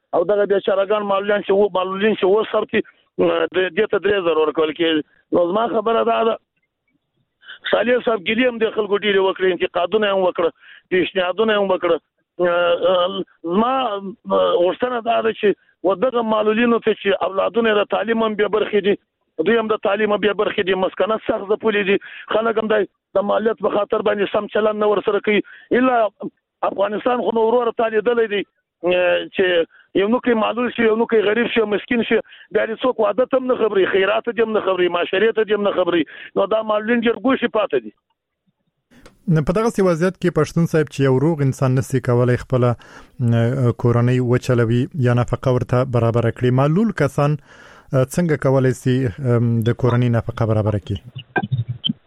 Speaker 6: او دغه بیچارهګان معلولین چې وسر کې د دې ته 3000 ورکول کې نو زما خبره ده صالح صاحب ګلیم د خلکو ډیره وکړي انتقادونه هم وکړه پیشنهادونه هم وکړه ما ورسره دا چې ودغه معلولینو ته چې اولادونه د تعلیم هم به برخې دي دوی هم د تعلیم به برخې دي مسکنه سخت پولې دي خلک هم د مالیات په خاطر باندې سم چلن نه ورسره کوي الا افغانستان خو نو ورور تعالی دلې دي چې یو نو کې معلول شي یو نو کې غریب شي مسکین شي د دې څوک عادت هم نه خبري خیرات هم نه خبري معاشرت هم نه خبري نو دا معلولین جرګو شي پاتې دي
Speaker 2: په دغه وضعیت کې پښتون صاحب چې یو روغ انسان نسي کولای خپل کورنۍ وچلوي یا نفقه ورته برابر کړي معلول کسان څنګه کولای شي د کورنۍ نفقه برابر کړي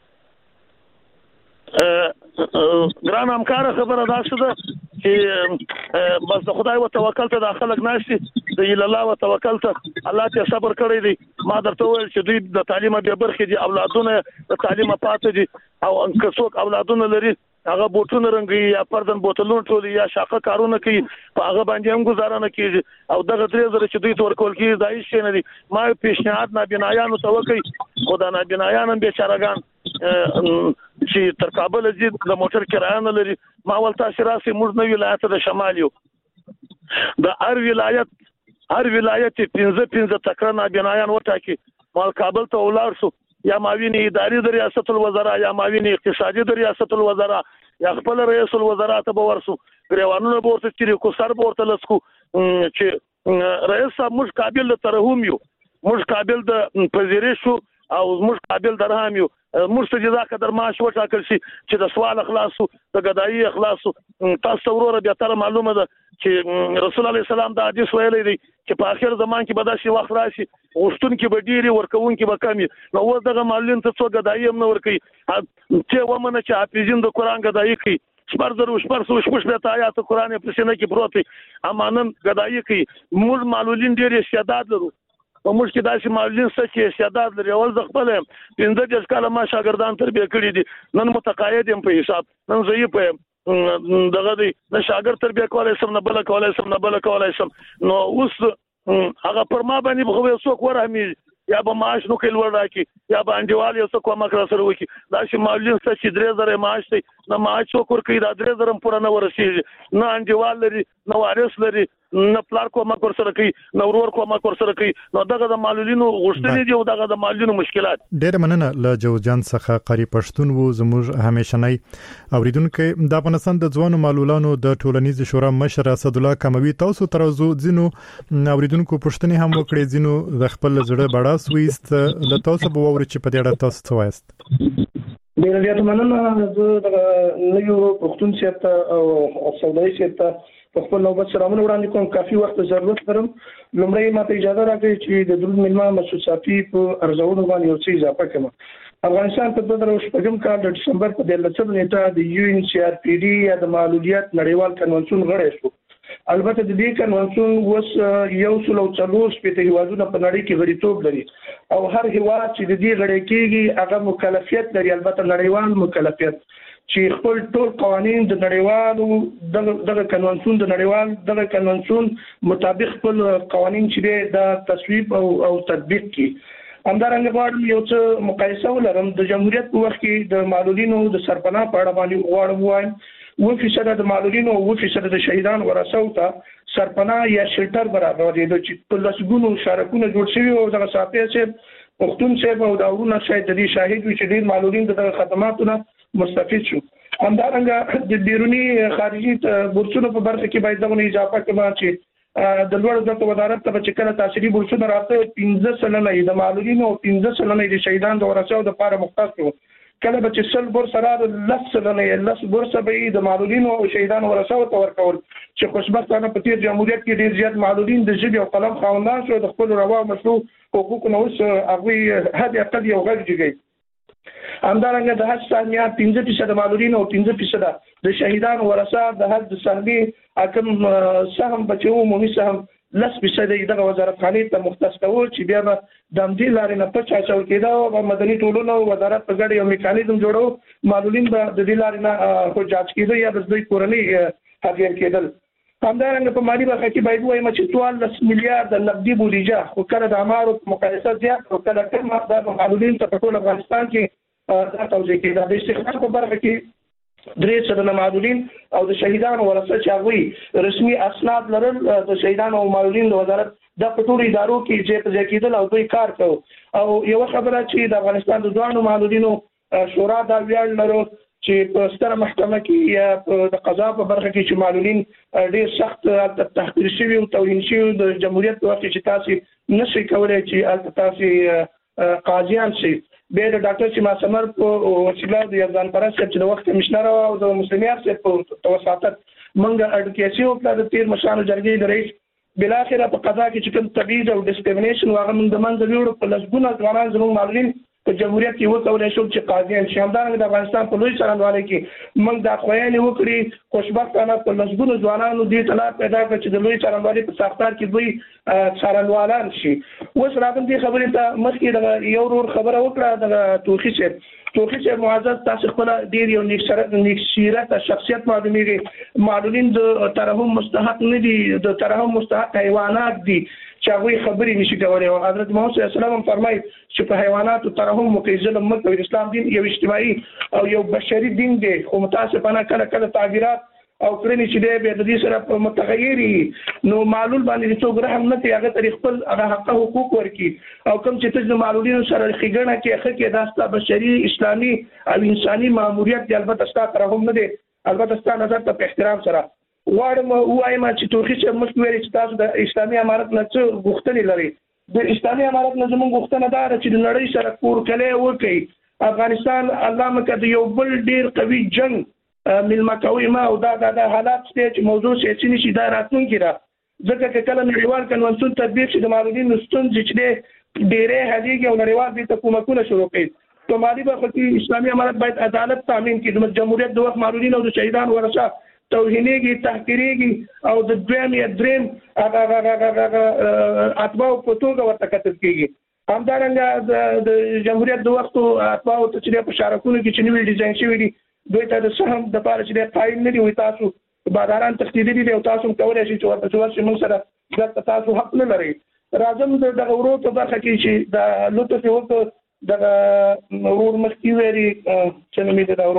Speaker 2: ګران همکار خبره دا شوه چې بس د خدای او توکل ته د خلک ناشتي د الله او توکل ته الله ته صبر کړی دی ما درته ویل چې دوی د تعلیم به برخې دي اولادونه د تعلیم پاتې دي او که څوک اولادونه لري هغه بوټونه رنګي یا پردن بوتلون ټولي یا شاقه کارونه کوي په هغه باندې هم گزاره نه کیږي او دغه 3000 چې دوی تور کول کیږي دای شي نه دي ما پیشنهاد نه بنایانو ته وکي خدای نه بنایان هم بیچارهګان چې تر کابل ځي د موټر کرایه نه لري ما ولته شراسي موږ نو ولایت د شمال یو د هر ولایت 15 تکرار بنایان وټاکي مال کابل ته ولاړ شو یا ماوینی اداري د ریاست الوزرا یا ماوینی اقتصادي د ریاست الوزرا یا خپل رئیس الوزرا ته ورسو غریوانونه ورته چې کو سر ورته لسکو چې رئیس صاحب موږ قابل ترحم یو موږ قابل د پذیرش او موږ قابل درهم یو موږ ته جزا قدر معاش وټاکل شي چې د سوال اخلاصو د غدایي اخلاصو تاسو وروره بیا تر معلومه ده چې رسول الله سلام د حدیث ویلي دی چې په اخر زمان کې به دا شي وخت راشي غوښتون کې به ډیری ورکون کې به کمی نو و دغه معلومین ته څو غدایي هم نه ورکي چې ومنه چې حافظین د قران غدایي کوي شپږ آیات قران په سینه کې پروت امانن غدایي کوي موږ معلولین ډیر استعداد لرو او موږ کې داسې معلولین چې استعداد لري اول ځخپل 15 کاله ما شاګردان تربیه کړی دي نن متقاعد هم په حساب نن زه په دغه دی نه شاګرد تربیه کولای سم نه بل کولای سم نو اوس هغه پر ما باندې خو یو څوک ورهمي یا به معاش نو کول ورراکی یا به انډیوال یو څوک کومه کړ سره وکی دا چې معلولین چې 3000 معاش دی نه معاش څوک ورکړي دا 3000 پوره نه ورسیږي نه انډیوال لري نه وارث لري نه پلار کومه کور سره کوي نه ورور کومه کور سره کوي نو دغه د معلولینو غوښتنې دي او دغه د معلولینو مشکلات ډېر مننه له جوجان څخه قاری پښتون وو زموږ همیشنۍ اوریدونکو د افغانستان د ځوانو معلولانو د ټولنیز شورا مشر اسد الله کموي تاسو ترازو ځینو اوریدونکو پښتني هم وکړي ځینو د خپل زړه بڑاس وېست له تاسو به ووري چې په دې اړه تاسو څه وایست
Speaker 5: ډېر زیات مننه زه د نویو پښتون سیاست او سودای سیاست په خپل نوبت سره موږ وړاندې کوم کافي وخت ضرورت لرم لومړی ماته اجازه راکړئ چې د درود ملما مسعود صافي په ارزونو باندې یو څه اضافه کړم افغانستان په 2008 کال د دسمبر په 13 نیټه د UNCRPD یا د معلولیت نړیوال کنونسیون غړی شو البته د دې کنونسیون اوس یو سلو څلور شپږ هیوادونه په نړۍ کې غړیتوب لري او هر هیواد چې د دې غړی کېږي هغه مکلفیت لري البته نړیوال مکلفیت چې خپل ټول قوانين د نړیوالو دغه کنونسیون د نړیوال دغه کنونسیون مطابق خپل قوانين چې د تصویب او تطبیق کړي همدارنګه غواړم یو څه مقایسه ولرم د جمهوریت په وخت کې د معلولینو د سرپناه په اړه باندې غواړم وایم 2% د معلولینو او 2% د شهیدان ورثو ته سرپناه یا شلټر برابر دي چې په لسګونو شارکونه جوړ شوي او دغه صافي چې پښتون صاحب او داورونه شاید د دې شاهد وي چې ډېر معلولین د خدماتو نه مستفید شو همدارنګه د بیرونی خارجي بورسونو په برخه کې باید دغه اضافه کړم چې د لوړ زده وزارت ته چې کله تحصیلي بورسونه راځي 15% د معلولینو او 15% د شهیدان د ورثو د لپاره مختص شو کله چې سل بورس راځي لس بورس به د معلولینو او شهیدان ورثو ته ورکول چې خوشبختانه په تیر جمهوریت کې ډیر زیات معلولین د ژبې او قلم خاوندان شو د خپل روا او مشروع حقوقو اوس هغه هدي اقل یو غږ جوړي همدارنګه د حج ثانیه 15% معلولین او 15% د شهیدان ورثه د حج سهمي حکم سهم بچو عمومي سهم 10% دغه وزارت خانه ته مختص کول چې بیا د امدی لارې نه 50 کېدا او مدني ټولنو وزارت په ګډه یو میکانیزم جوړو معلولین به د دې لارې نه خو جاج کېدو یا د دوی کورنۍ حاضر کېدل همدارنګه په مالی برخه کې باید وایم چې 14 میلیارډ د نقدي بودیجه خو کله د امارو مقایسه زیات او کله کم د معلولین په ټول افغانستان کې دا توجیه کېده. د استخدام په برخه کې 3 معلولین او د شهیدانو ورثه چې هغوی رسمي اسناد لرل د شهیدانو او معلولین د وزارت د ټولو ادارو کې چې په ځای کېدل او دوی کار کوي. او یو خبره چې د افغانستان د ځوانو معلولینو شورا دا ویل لرو چې په ستره محکمه کې یا د قضا په برخه کې چې معلولین ډېر سخت تحقیر شوي او توهین شوي د جمهوریت په وخت کې چې تاسو نشئ کولی چې تاسو قاضیان شئ. بیا د ډاکټر سیما سمر په وسیله د یزدان پرست چې د وخت کمشنر او د مسلمیار صاحب په توسطات منګه اډوکیسي او د تیر مشانو جرګې د رئیس بلاخره په قضا کې چې کوم تبعیض او ډیسکریمینیشن واغه موږ د منځ ویوړو په لسګونه ځوانان زموږ معلولین په جمهوریت کې وکولای شو چې قاضیان شي. همدارنګه د افغانستان په لوی څارنوالۍ کې موږ د خوینې وکړي خوشبختانه په لسګونو ځوانانو دې اطلاع پیدا کړ چې د لوی څارنوالۍ په ساختار کې دوی څارنوالان شي. اوس راغلم دې خبرې ته مخکې د یو ورور خبره وکړه د توخي صاحب معزز تاسو خپل ډېر یو نیک سیرت شخصیت معلومیږي. معلولین د ترحم مستحق نه دي، د ترحم مستحق حیوانات دي چې هغه خبرې نشي کولای. او حضرت محمد صلی الله علیه وسلم فرمایي چې په حیواناتو ترحم وکړئ، ظلم مه کوئ. اسلام دین یو اجتماعي او یو بشري دین دی، خو متاسفانه کله تعبیرات او کړنې چې دی به د دې سره متغیري نو معلول باندې څوک رحم نه کوي، هغه تر خپل هغه حق حقوق ورکړي. او کوم چې تاسو د معلولینو سره ښېګڼه کې خکې دا ستاسو بشري اسلامي او انساني ماموریت دی، البته ستاسو ترحم نه دی، البته ستاسو نظر ته په احترام سره وایم چې توخي چې مخکې ویل چې تاسو د اسلامي امارت نه څه غوښتنې لري. د اسلامي امارت نه زموږ غوښتنه دا ده چې د نړۍ سره کورکلی وکړي. افغانستان الله مکه د یو بل ډېر قوي جنگ ملما کوي ما او دا حالات چې موضوع سیاسي نشي دا راتلونکي را ځکه چې کله نړیوال کنونسیون تطبیق شي د معلولینو ستونزې چې ډېرې حلېږي او نړیوال دې ته کومکونه شروع کوي. په مالي برخه کې اسلامي امارت باید عدالت تامین کړي. د جمهوریت د وخت معلولین او د شهیدانو ورثه توهینېږي، تحقیرېږي او د دویم یا دریم اتباعو په توګه ورته کتل کېږي. همدارنګه د جمهوریت د وخت اتباعو ته چې په شارکونو کې چې نوي ډیزاین شوي دي دوی ته د سهم د پاره چې قائل نه دي وي، تاسو باداران تخدیدي دي او تاسو کولای شئ چې ورته ورشي موږ سره د تاسو حق نه لري. راځم د ورو په برخه کې چې د لطف وکړو د ورور مخکې ویلي چې نومې د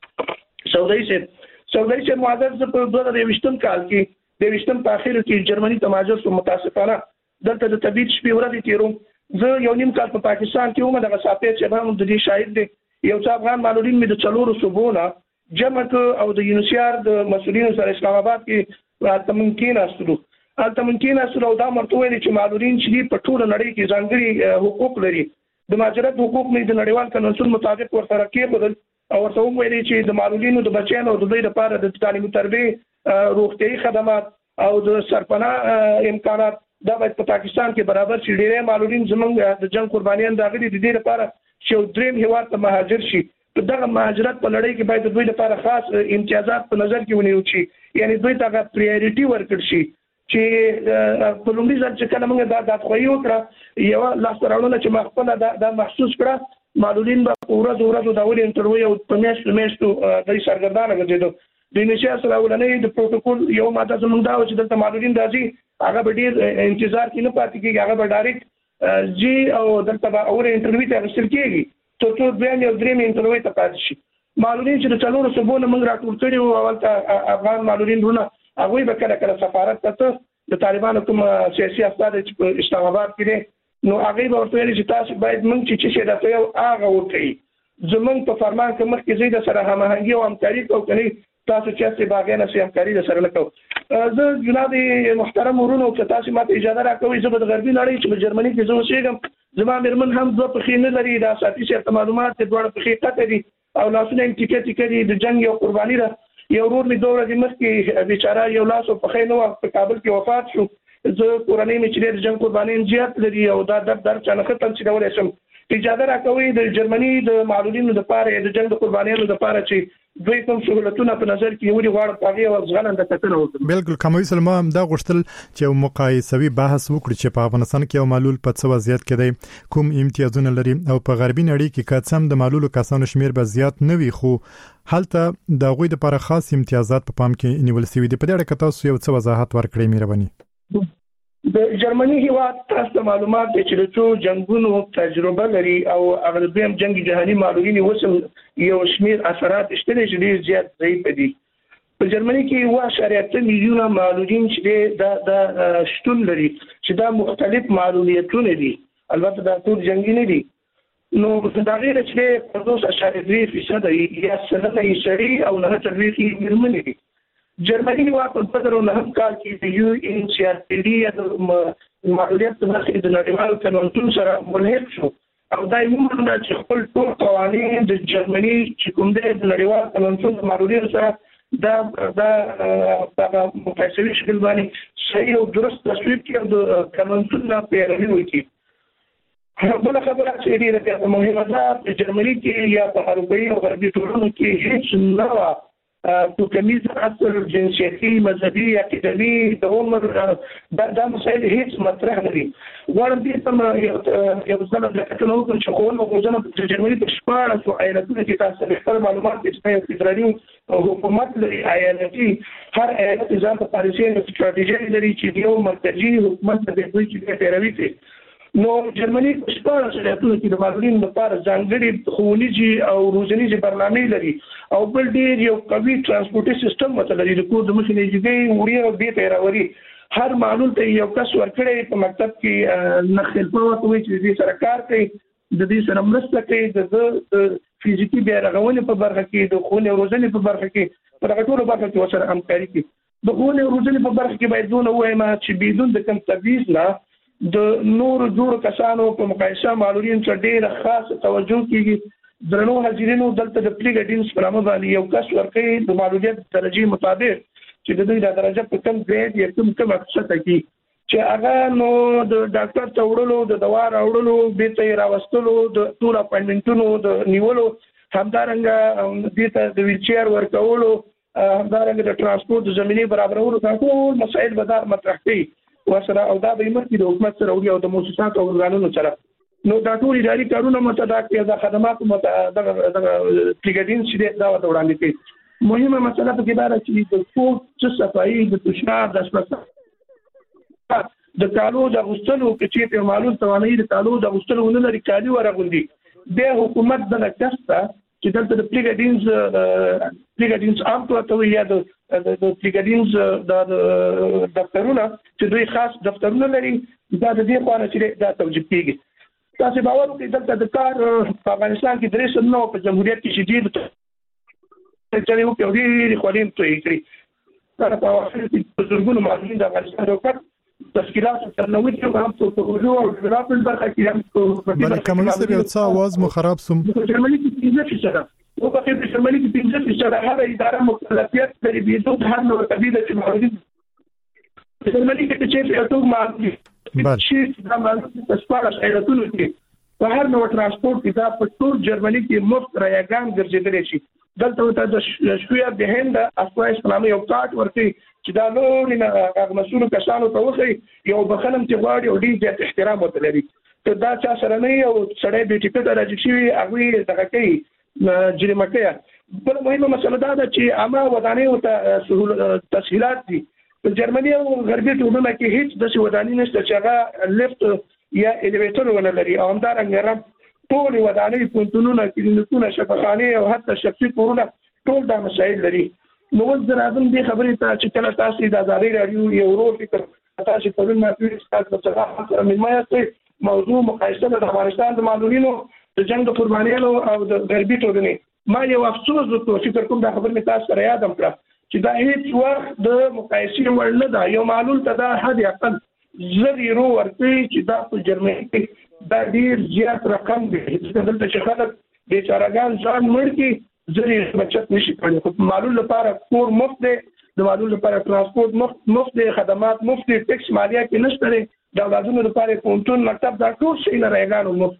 Speaker 5: ورور سعودي صاحب معزز په 2020 کال کې د 20 په اخر کې جرمني ته مهاجر شو. متاسفانه دلته د طبيعت شپې ورځې تیروم. زه یو نیم کال په پاکستان کې ومه دغه صافیت چې هم د دې شاهد دی. یو څو افغان معلولین مې د 4 صوبونه جمع او د یونیسیار د مسؤلینو سره اسلام آباد کې تمکین استلو او دا مرته ویلي چې معلولین چې په ټول نړۍ کې ځانګړي حقوق لري. د مهاجرت حقوق نه د نړیوال کنونسیون مطابق ورسره کېږي او ورته ویلي چې د معلولینو د بچیانو او د دوی لپاره د تعلیم او تربیه روغتیايي خدمات او د سرپناه امکانات دا باید په پاکستان کې برابر شي. ډېری معلولین زمونږ د جنگ قربانیان راغلي د دې لپاره چې دریم هیواد ته مهاجر شي. دغه مهاجرت په لړۍ کې باید دوی لپاره خاص امتیازات په نظر کې ونیول شي، یعنی دوی ته پریورټي ورکړل شي چې په لومړي ځل چې کله موږ دا خوایي وکړه یو لاسته راوړنه چې ما خپله دا محسوس کړه معلولین به ورځ د اول انټرویو او په میاشتو د سرګردانه ګرځېدو. د یونیسیار سره ولنې د پروتوکول یو ماده زموږ دا چې دلته معلولین راځي هغه به ډېر انتظار کې نه پاتې کېږي، هغه به ډایرکټ جی او دلته به اول انټرویو ته اخیستل کېږي تر څو دویم یا دریم انټرویو ته پاتې شي. معلولین چې د 4 صوبونو موږ راټول کړي وو اول ته افغان معلولین ورونه هغوی به کله سفارت ته د طالبانو کوم سیاسي استاد چې په اسلام آباد کې دي نو هغوی به ورته ویلي چې تاسو باید موږ چې شي درته یو هغه وکړئ زمونږ په فرمان کې مخکې زه د سره هماهنګي او همکاري کوو کني تاسو چې باغې نه سي همکاري د سره وکړو. زه جناب محترم ورونو چې تاسو ماته اجازه راکوي زه به د غربي نړۍ چې په جرمني کې زه اوسېږم زما مېرمن هم 2 پښې نه لري دا ساتي چې معلومات د 2 پښې قطع دي او لاسونه یې ټیکټ دي د جنگ یو قرباني ده. یو ورور مې 2 ورځې مخکې بیچاره یو لاس په پښې نه په کابل کې وفات شو. زه کورنۍ مې چې د جنگ قرباني زیات لري او دا در چانه ختم چې ډول شم اجازه راکوي د جرمني د معلولینو لپاره د جنگ د قربانیانو لپاره چې دوی کوم سہولتونه په نظر کې ونی غواړي پاغي او ځغلنده کتنه وکړي.
Speaker 2: بالکل کومي سلمه دا غوښتل چې یو مقایسوي بحث وکړي چې په افغانستان کې یو معلول په څه وضعیت کې دی، کوم امتیازونه لري او په غربي نړۍ کې کڅم د معلول کسانو شمیر به زیات نه وي، خو هلته د غوي لپاره خاص امتیازات په پام کې نیول شوی دي. په دې اړه که تاسو یو څه وضاحت ورکړئ مهرباني.
Speaker 5: د جرمني هیواد تاسو معلومات چې د څو جنگونو تجربه لري او هغه د دویم جنگ جهاني معلولینو وسم یو شمیر اثرات شته چې ډیر زیات ضعیف دي. په جرمني کې 1.3 میلیونه معلولین چې د شتون لري چې دا مختلف معلولیتونه دي، البته دا ټول جنگي نه دي. نو دا غیر چې 50.3% یا سنه یې شری او نه ترویخي ملمني دي. جرمني هیواد په 2009 کال کې د یو ان سی ار پی ډي د معلولیت په مخې د نړیوال قانون سره ملحق شو او دا یو موږ چې خپل ټول قوانين د جرمني چې کوم د نړیوال قانون د معلولیت سره دا مقایسوي شکل باندې صحیح او درست تصویب کړي د قانون نه پیروي وکړي. بل خبره چې ډیره مهمه ده په جرمني کې یا په اروپایي او غربي ټولنو کې هیڅ نه توکمیز اصل جنسیتي مذهبي اکیدمي د عمر دا مسایل هیڅ مطرح نه دي. غواړم دې ته یو ځل د کتنو چې خپل وګورم چې جرمني په شپږ او ایالتونو کې تاسو ډېر معلومات چې فدرالي حکومت لري، ایالتي هر ایالت ځان په پالیسي او استراتیژي لري چې یو مرکزي حکومت د دې چې پیروي کوي. نو جرمني په شپږ ایالتونو کې د معلولینو لپاره ځانګړي ښوونیزي او روزنیزي برنامې لري او بل ډېر یو قوي ترانسپورتي سیستم لري د کور د مخې نه جګي وړي او دې پیراوري. هر معلول ته یو کس ورکړي په مکتب کې نخل په وخت چې دې سره کار کوي، د دې سره مرسته کوي، د فزیکي بیا رغونې په برخه کې، د خونې او روزنې په برخه کې، په هغه ټولو برخه کې ورسره همکاري کوي. د خونې او روزنې په برخه کې باید دونه وایم چې بدون د کوم تبعیض نه د نور جوړ کسانو په مقایسه معلولین څخه ډېر خاص توجه کیږي. درنو حاضرینو دلته د پلیګډینز پر عمل باندې یو کس ورکړي د معلولیت درجه مطابق چې د دوی د درجه په کم ګریډ یا کوم مقصد کې چې هغه نو د ډاکټر ته وړلو، د دوا راوړلو، به ته راوستلو، د ټول اپاینټمنټونو د نیولو، همدارنګه دې ته د ویلچیر ورکولو، همدارنګه د ترانسپورت زمینی برابرولو، ټول مسایل به دا مطرح کړي ورسره او دا به مخکې د حکومت سره او د مؤسساتو او ارګانونو سره. نو دا ټول اداري کارونه متداخل یا د خدماتو د پلیګډین چې دا وړاندې کوي. مهمه مسله په کې دا ده چې د څو صفایي د تشنار د اسپیکټ د کالو د غوښتلو چې په معلوم توانایي د کالو د غوښتلو نه لري کالي ورغوندي د حکومت د لکسته چې دلته د پلیګډینز عام طور ته یا د پلیګډینز د دفترونه چې دوی خاص دفترونه لري دا د دې خوا نه چې دا توجیه کیږي. تاسو باور وکړئ دلته د کار په افغانستان کې درې سنو په جمهوریت کې شدید چې یو په دې خولین ته یې دا په واقع کې زرګونو معلولین د افغانستان د کار تشکیلات ترنوي چې هم په پروژو او ډیولپمنټ برخه کې هم
Speaker 2: باندې کمونیست یو څه आवाज مو خراب سم
Speaker 5: جرمني کې 15% او په کې جرمني کې 15% هغه اداره مکلفیت لري بيدو هر نوع تبديل چې معلولین جرمني کې چې په توګه معلولین چې دا معلومات په سپارښت ایالتونو کې په هر نوع ترانسپورت کې دا په ټول جرمني کې مفت رايګان ګرځیدل شي. دلته د شویا به هند اسوای اسلامي یو کارت ورته چې دا نور نه هغه مسؤل کسانو ته وخی یو بخنم چې غواړي او ډیر احترام وتلري ته دا چا سره نه یو سړی به ټیکټ راځي چې هغه دغه کوي جریمه کوي. بل مهمه مسله دا ده چې عامه ودانۍ او تسهیلات دي په جرمني او غربي ټولنو کې هیڅ د ودانۍ نشته چې هغه لیفت یا الیویټر ونه لري او همدارنګه ټول ودانۍ پونتونونه کلینیکونه شفاخانه او حتی شخصي کورونه ټول دا مسایل لري. نو زه راځم دې خبرې ته چې کله تاسو د ازادي رادیو یو ورو فکر تاسو په دې ماتوي تاسو په څه مې موضوع مقایسه د افغانستان د معلولینو د جنگ د قربانیانو او د غربي ټولنې ما یو افسوس وکړ فکر کوم دا خبرې تاسو سره یادم کړم چې دا هیڅ وخت د مقایسې وړ نه ده. یو معلول ته دا حد اقل زری رو ورته چې دا په جرمني کې دا ډیر زیات رقم دی دلته چې خلک بیچارهګان ځان مړ کی زری بچت نشي کولای. خو معلول لپاره کور مفت دی، د معلول لپاره ترانسپورت مفت دی، خدمات مفت دي، ټیکس مالیه کې نشته دی، د اولادونو لپاره پونتون مکتب دا ټول شي نه راګانو مفت دي.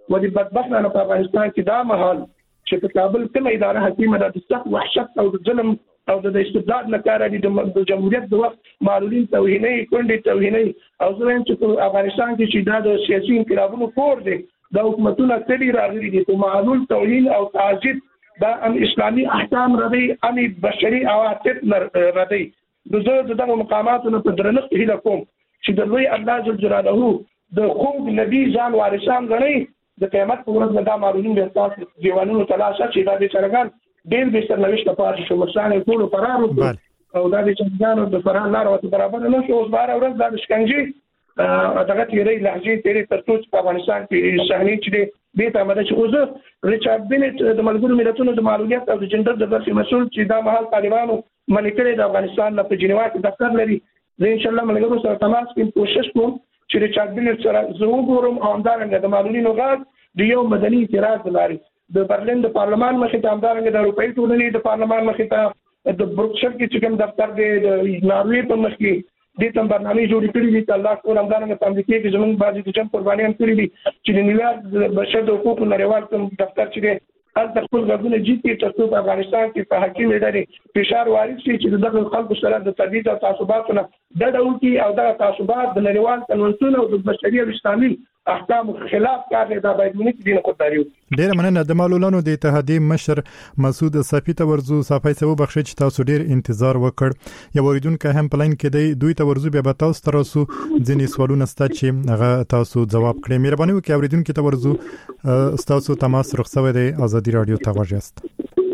Speaker 5: ولې بدبختانه په افغانستان کې دا مهال چې په کابل کې اداره حکومت د سخت وحشت او د ظلم او د استبداد لپاره د جمهوریت د وخت معلولین توهیني کونډې توهیني او زموږ چې افغانستان کې چې د سیاسي انقلابونو کور دي د حکومتونو تلي راغلي دي په معلول توهین او تعذيب دا ان اسلامي احکام ردی ان بشري عواطف ردی دغه مقاماتونو په درنښت هیله کوم چې د لوی الله جل جلاله د خوب نبی ځان وارثان غني د قیامت په ورځ دا معلومین به تاسو دیوانونو تلاشه چې دا به څنګه ډېر به سرنوشت پاتې شو مسانه ټول فرار او دا به څنګه د فرار لار او برابر نه شو اوس بار ورځ د شکنجي دغه تیری لهجې تیری ترڅو په افغانستان کې صحنه چې به ته مده چې اوس ریچارډ بینټ د ملګرو ملتونو د معلومات او د جندر د برخې مسؤل چې دا مهال طالبانو منکړې د افغانستان په جنیوا کې دفتر لري زه ان شاء الله ملګرو سره تماس کوم کوشش کوم چې ریچارډ بینټ سره زه وګورم او همدارنګه د معلولینو غږ د یو مدني اعتراض لري د برلین د پارلمان مخې ته همدارنګه د اروپאי ټولنې د پارلمان مخې ته د بروکسل کې کوم دفتر دی د ناروې په مخ کې د تم برنامه جوړې کړې دي الله کول همدارنګه په امریکا کې زموږ بعضي د جنگ قرباني هم کړې دي چې د نیویارک د بشر د حقوقو نړیوال کوم دفتر چې هل خپل غوښتنه جدي ترڅو په افغانستان کې په حکیم ادارې فشار وارد شي چې دغه خلکو سره د تبعیض او تعصباتو د ډول کې او د تعصبات د نړیوال قانونونو او د بشري او اسلامي احکام خلاف کار دی دا باید مونږ دې نه کوتاریو.
Speaker 2: ډیر مننه د معلولانو د اتحادیې مشر مسعود صافی ته ورزو صافی سبب بخښي چې تاسو ډیر انتظار وکړ یو اوریدونکو هم پلان کې دی دوی ته ورزو بیا به تاسو ترسو ځینې سوالونه ست چې هغه تاسو جواب کړئ مهرباني وکړئ اوریدونکو ته ورزو تاسو تماس رخصوي دی ازادي رادیو ته ورجاست.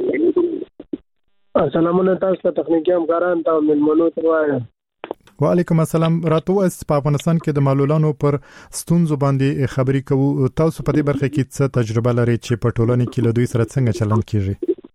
Speaker 10: السلام علیکم تاسو ته تخنیکی همکاران ته ملمنو ته وایم.
Speaker 2: وعلیکم السلام راتو اس په افغانستان کې د معلولانو پر ستونزو باندې خبري کوو تاسو په دې برخه کې څه تجربه لرئ چې په ټولنه کې له دوی سره څنګه چلند کیږي؟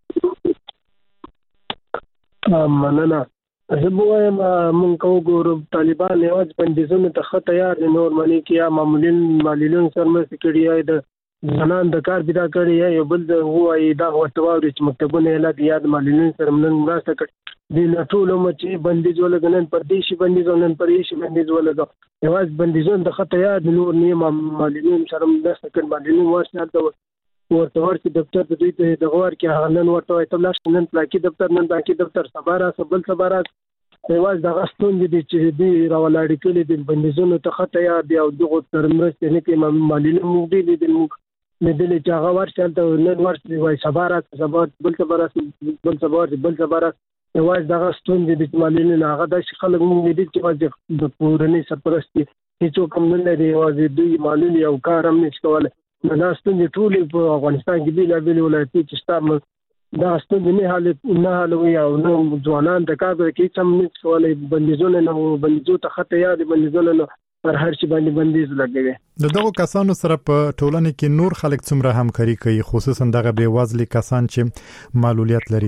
Speaker 10: مننه زه وایم مونږ کوو طالبان یوازې بندیزونو ته ښه تیار دي نور مني کې یا معلولین سره مرسته کړي د زنان د کار پیدا کړي یا بل د وایي دا وټواري چې مکتبونه اله یا د معلولین سره مرسته کړي د ټول مچې بندیز ولګنن پردیشي بندیز ولګنن پردیشي بندیز ولګو یوازې بندیزون د خطر یاد نور نیم معلولین سره مرسته کړي معلولین ورسره د ورته دفتر د دوی د غوار کې هغه نن ورته تبلاش نن پلاکی دفتر نن باقي دفتر سبارا سبل سبارا یوازې د غستون دي چې دی راولاړی کړي د بندیزونو ته خطر یاد دی او دغه تر مرسته نه کې معلولین موږ دي د مدلې چې هغه ورسره ته نن ورسره وای سبارا بل سبارا بل سبارا یوازې دغه ستوندې د معلولینو هغه د خلک موږ دي چې واځي د پورني سرپرستی هیڅ کوم نه لري یوازې دوی معلول یو کار هم نشي کولای دا ستوندې ټول په افغانستان کې دی لا بیل ولایتي چې ستاسو دا ستوندې نه حلوي او نو ځوانان د کار کې سم نشي کولای بندیزونه نه بندیزو ته خطه یاد بندیزونه نه پر هر شي باندې بندیز لګوي.
Speaker 2: د دغه کسانو سره په ټولنه کې نور خلک څومره همکاري کوي خصوصا دغه بې وزلي کسان چې معلولیت لري؟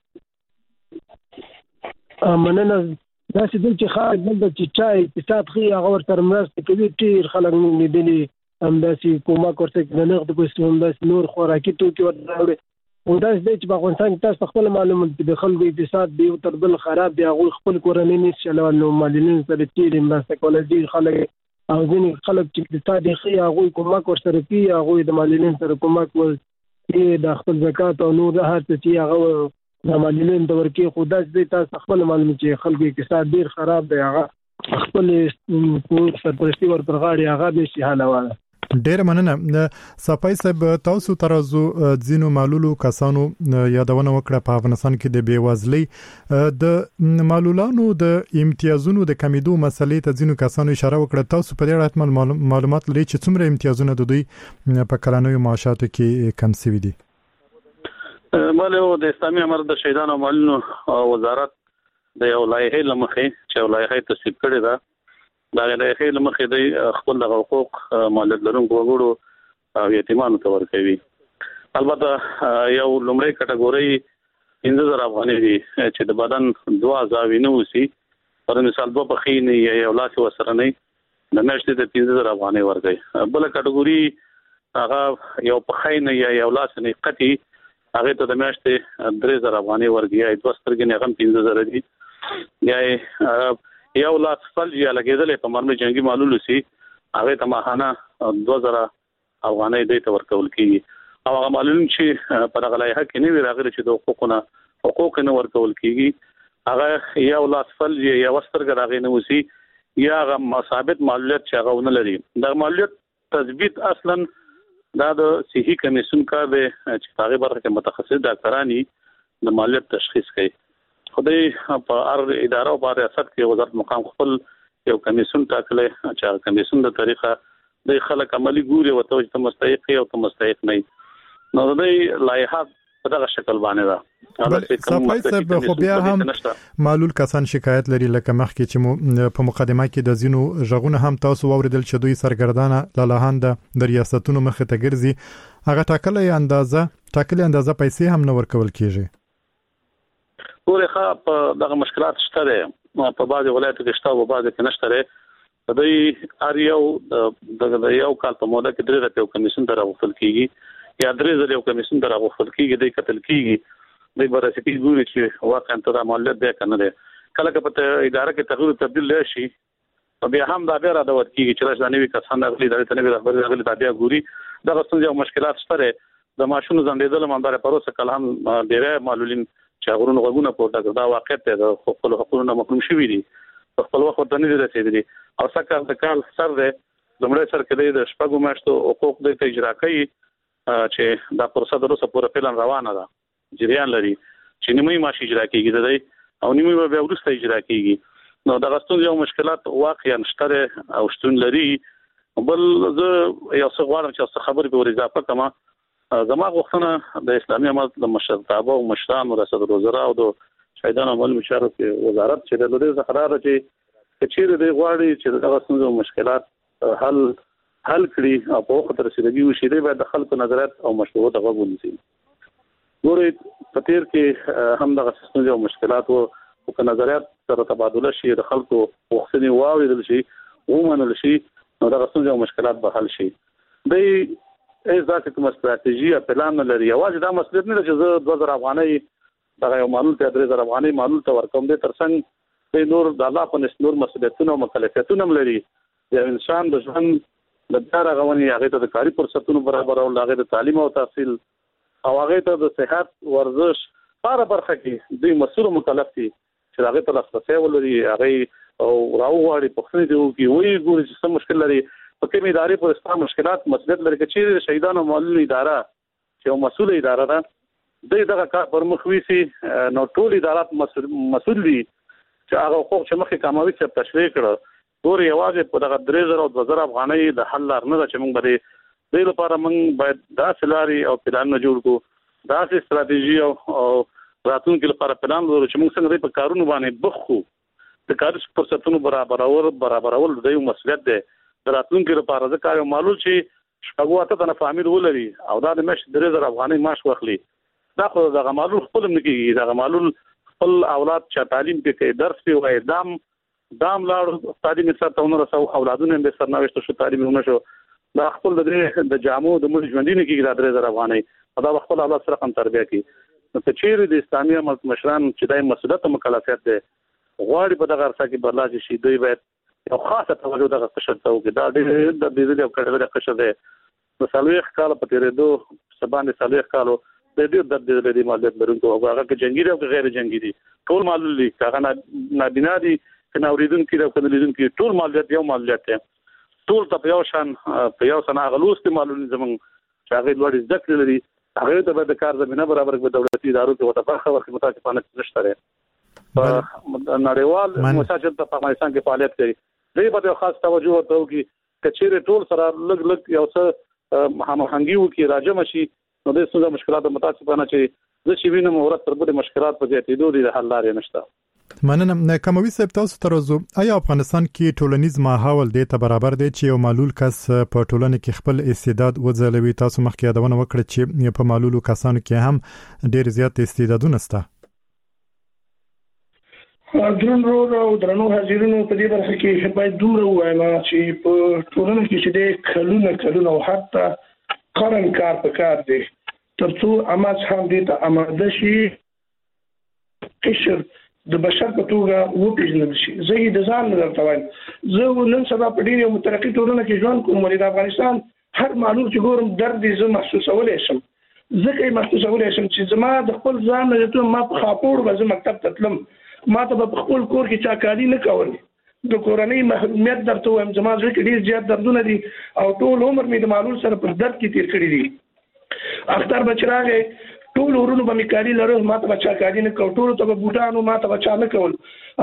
Speaker 10: مننه دا چې خارج د چای اقتصاد خي هغه ورته مرسته کوي ډیر خلک لیدلي همداسې کومک ورته نه نقد په همداسې نور خوراکي توکي ورته او دا چې په افغانستان کې تاسو خپل معلومات د خلکو اقتصاد دی او تر بل خراب دی هغه خپل کورنۍ نشي چلول نو معلولین سره چې مرسته کول دي خلک او ځینې خلک چې اقتصاد خي هغه کومک ورسره کوي هغه د معلولین سره کومک ورته د خپل زکات او نور هر څه چې هغه د معلولین د ورکی خو د تاسو خپل معلومات چې خلکو اقتصاد ډیر خراب دی هغه خپل سرپرستی ورته غاړي هغه به شي حالواله.
Speaker 2: ډیر مننه صفای صاحب تاسو ترازو ځینو معلولو کسانو یادونه وکړه په افغانستان کې د بیوازلۍ د معلولانو د امتیازونو د کمیدو مسلې ته ځینو کسانو اشاره وکړه تاسو په دې اړه معلومات لرئ چې څومره امتیازونه د دوی په کلنوي معاشاتو کې کم شوي دي؟
Speaker 6: ماله د اسلامي امر د شهیدانو معلولینو وزارت د یو لایحه لمخې چې یو لایحه تصویب کړې ده دا لایحه لمخې د خپل حقوق مالک لرونکو وګړو او یتیمانو ته ورکوي. البته یو لومړی کټګوري 15000 افغانۍ دي چې د بدن 2000 نه وسی پر مثال په خینې یا یو لاس وسره نه د میاشتې د 15000 افغانۍ ورکوي. بل کټګوري هغه یو په خینې یا یو لاس نه قطعي هغه ته د میاشتې 3000 افغانۍ ورکوي. د وسترګې نه هم 15000 دي یا یو لاس فلج یا لګیدل په مرمه جنگي معلول سي هغه ته ماهانه 2000 افغانۍ د تور کول کیږي او هغه معلوم چې په دغه لایحه کې نه وی راغلي چې د حقوق نه ورکول کیږي هغه یا ولاسفل یا وسترګ راغی نه وسی یا هغه ثابت معلومات چې هغه ونه لري د معلومات تثبیت اصلا دا د صحي کمیسیون کار دی چې هغه برخه کې متخصص ډاکټرانی د معلومات تشخیص کوي خدای په هر اداره او ریاست کې وزارت مقام خپل یو کمیسیون ټاکلی چې کمیسیون د طریقه د خلک عملی ګوري او ته مستحق او ته مستحق نه نو د لایحه په دغه شکل باندې ده
Speaker 2: بل صفای صاحب خو بیا هم معلول کسان شکایت لري لکه مخکې چې په مقدمه کې د زینو ژغونه هم تاسو واوریدل چې دوی سرګردانه لالاهند د ریاستونو مخ ته ګرځي هغه ټاکلې اندازه پیسې هم نه ورکول کیږي
Speaker 6: ورخه په دغه مشکلات شته په بعض ولایتو کې شته او بعض کې نشته د اریو د یو کال په موده کې درې راتیو کمیسیون ته راغوښتل کیږي یا درې ځله یو کمیسیون ته راغوښتل کیږي د قتل کیږي د بررسي ګوري چې واقعا تر عملیات ده کنه ده کله که په اداره کې تغیر تبدیل شي بیا هم دا بیا راځي کیږي چې راځنی کسان غلي د تنوي رهبر غلي تابع ګوري د غوښتنې یو مشکلات شته د ماشونو زندیدل مندار پروسه کله هم ډیره معلولین چې غوړون غوونه پورته دا واقعیت ده خپل حقوقونه محروم شوي دي خپل وخت ته نه رسیدلي او څنګه د کال سر ده زموږ سر کې د شپږو میاشتو حقوق د اجرا کوي چې دا پروسه دروسه پوره پلان روانه ده جریان لري چې نیمه ماشي اجرا کیږي او نیمه به ورسته اجرا کیږي نو دا غوښتنې یو مشکلات واقعا شته او شتون لري بل زه یو څه غواړم چې خبرې به اضافه کړم زما غوښتنه د اسلامي امارت د مشرتابه او مشران رئیس الوزرا او د شهیدانو عمل مشارف وزارت چې د دې قرار چې چیرې د غواړي چې دغه څنګه مشکلات حل کړي او په وخت رسیدګي وشي د خلکو نظرات او مشورو دغه ونیسي ګوري په تیر کې هم دغه څنګه مشکلات او په نظرات سره تبادله شي د خلکو وختنی واوریدل شي ومنل شي نو دغه څنګه مشکلات به حل شي د ذاتي کوم استراتیژي پلان لري یوازې دا مسله نه چې زه 2000 افغانۍ دغه یو معلول ته 3000 افغانۍ معلول ته ورکوم د ترڅنګ د نور د الله په نس نور مسؤلیتونه او مکلفیتونه لري د انسان د ژوند د دغه غونی هغه ته د کاري فرصتونو برابر او هغه د تعلیم او تحصیل او هغه ته د صحت ورزش لپاره برخه کې د مسؤل مکلف دي چې هغه ته لاسرسي ولري هغه او راوغړي په خني دی او وی ګوري چې څه مشکل لري په کومې ادارې په استا مشکلات مسؤلیت لري چې شهیدانو معلول اداره چې مسؤل اداره ده دغه کار پر مخ ویسي نو ټول ادارات مسؤل دي چې هغه حقوق چې مخکې کاموي چې تشریح کړه ګوري یوازې په دغه 3000 او 2000 افغانۍ د حل لار نه چې موږ به د لپاره موږ باید دا سلاري او پلان جوړ کو دا استراتیژي او راتلونکي لپاره پلان ورو چې موږ څنګه په کارونو باندې بخو د کاري فرصتونو برابرول د یو مسؤلیت ده راتلونکي لپاره ځکه یو معلول چې شپږو اته تنه فامیل ولري او دا د مش 3000 افغانۍ معاش واخلي دا خو د معلول خپل نه کیږي دا معلول خپل اولاد چې تعلیم کې درس په وای دام لاړ تعلیم سره ونه رسو اولادونه به سرنوشت شو تعلیم نه شو دا خپل د جامو د مل ژوندینه کې دا 3000 افغانۍ دا خپل اولاد سره هم تربیه کوي نو چې چیرې د اسلامي امارت مشران چې دای مسؤلیت او مکلفیت ده غواړي په دغه ارسا کې برلاج شي دوی باید یو خاصه توجه دغه قشر ته وکړي دا د دې یو کډه د قشر ده د سالويخ کال په تیرېدو سبان سالويخ کالو د دې د دې مالیات برونکو هغه کې جنگي او غیر جنگي دي ټول معلول دي هغه نابینا دي کنه اوریدونکو او کنلیدونکو ټول مالیات یو مالیات ټول ته یو شان په یو سنا غلوست معلول زمون چې هغه لوړ ذکر لري هغه ته د کار زمينه برابر په دولتي ادارو کې وته برخه ورکړي متاسفانه نشته په نړیوال مساجد په افغانستان کې فعالیت کوي دې په خاص توجه ورته وکړي چې چیرې ټول سره لګ یو څه همغږي وکړي راجم شي نو د څه مشکلات متاسفانه چې د شي وینم اورت تر بده مشکلات په زیاتېدو دي حل لارې نشته
Speaker 2: مننه کموي صاحب تاسو ترزو آیا افغانستان کې ټولنیز ماحول د ته برابر دی چې یو معلول کس په ټولنه کې خپل استعداد وځلوي تاسو مخکې یادونه وکړه چې په معلولو کسانو کې هم ډېر زیات استعدادونه شته
Speaker 5: درنو او درنو حاضرینو په دې برخه کې باید دومره وایم چې په ټولنه کې چې د کلونه او حتی قرن کار په کار دی ترڅو اماز هم دې ته آماده شي قشر د بشر په توګه وپیژنل شي زه د ځان نه درته وایم زه نن سبا په ډېر مترقي ټولنه کې ژوند کوم ولې د افغانستان هر معلول چې ګورم درد یې زه محسوسولی شم. ځکه یې محسوسولی شم چې زما د خپل ځان نه ته ما په خاپوړ به زه مکتب ته تلم، ما ته به په خپل کور کې چا کالي نه کول، د کورنۍ محرومیت درته وایم زما زړه کې ډېر زیات دردونه دي او ټول عمر مې د معلول سره پر درد کې تیر کړی دي. اختر به چې راغی ټول ورونو به مې کالي لرل، ما ته به چا کالي نه کول، ټولو ته به بوټانو ما ته به چا نه کول.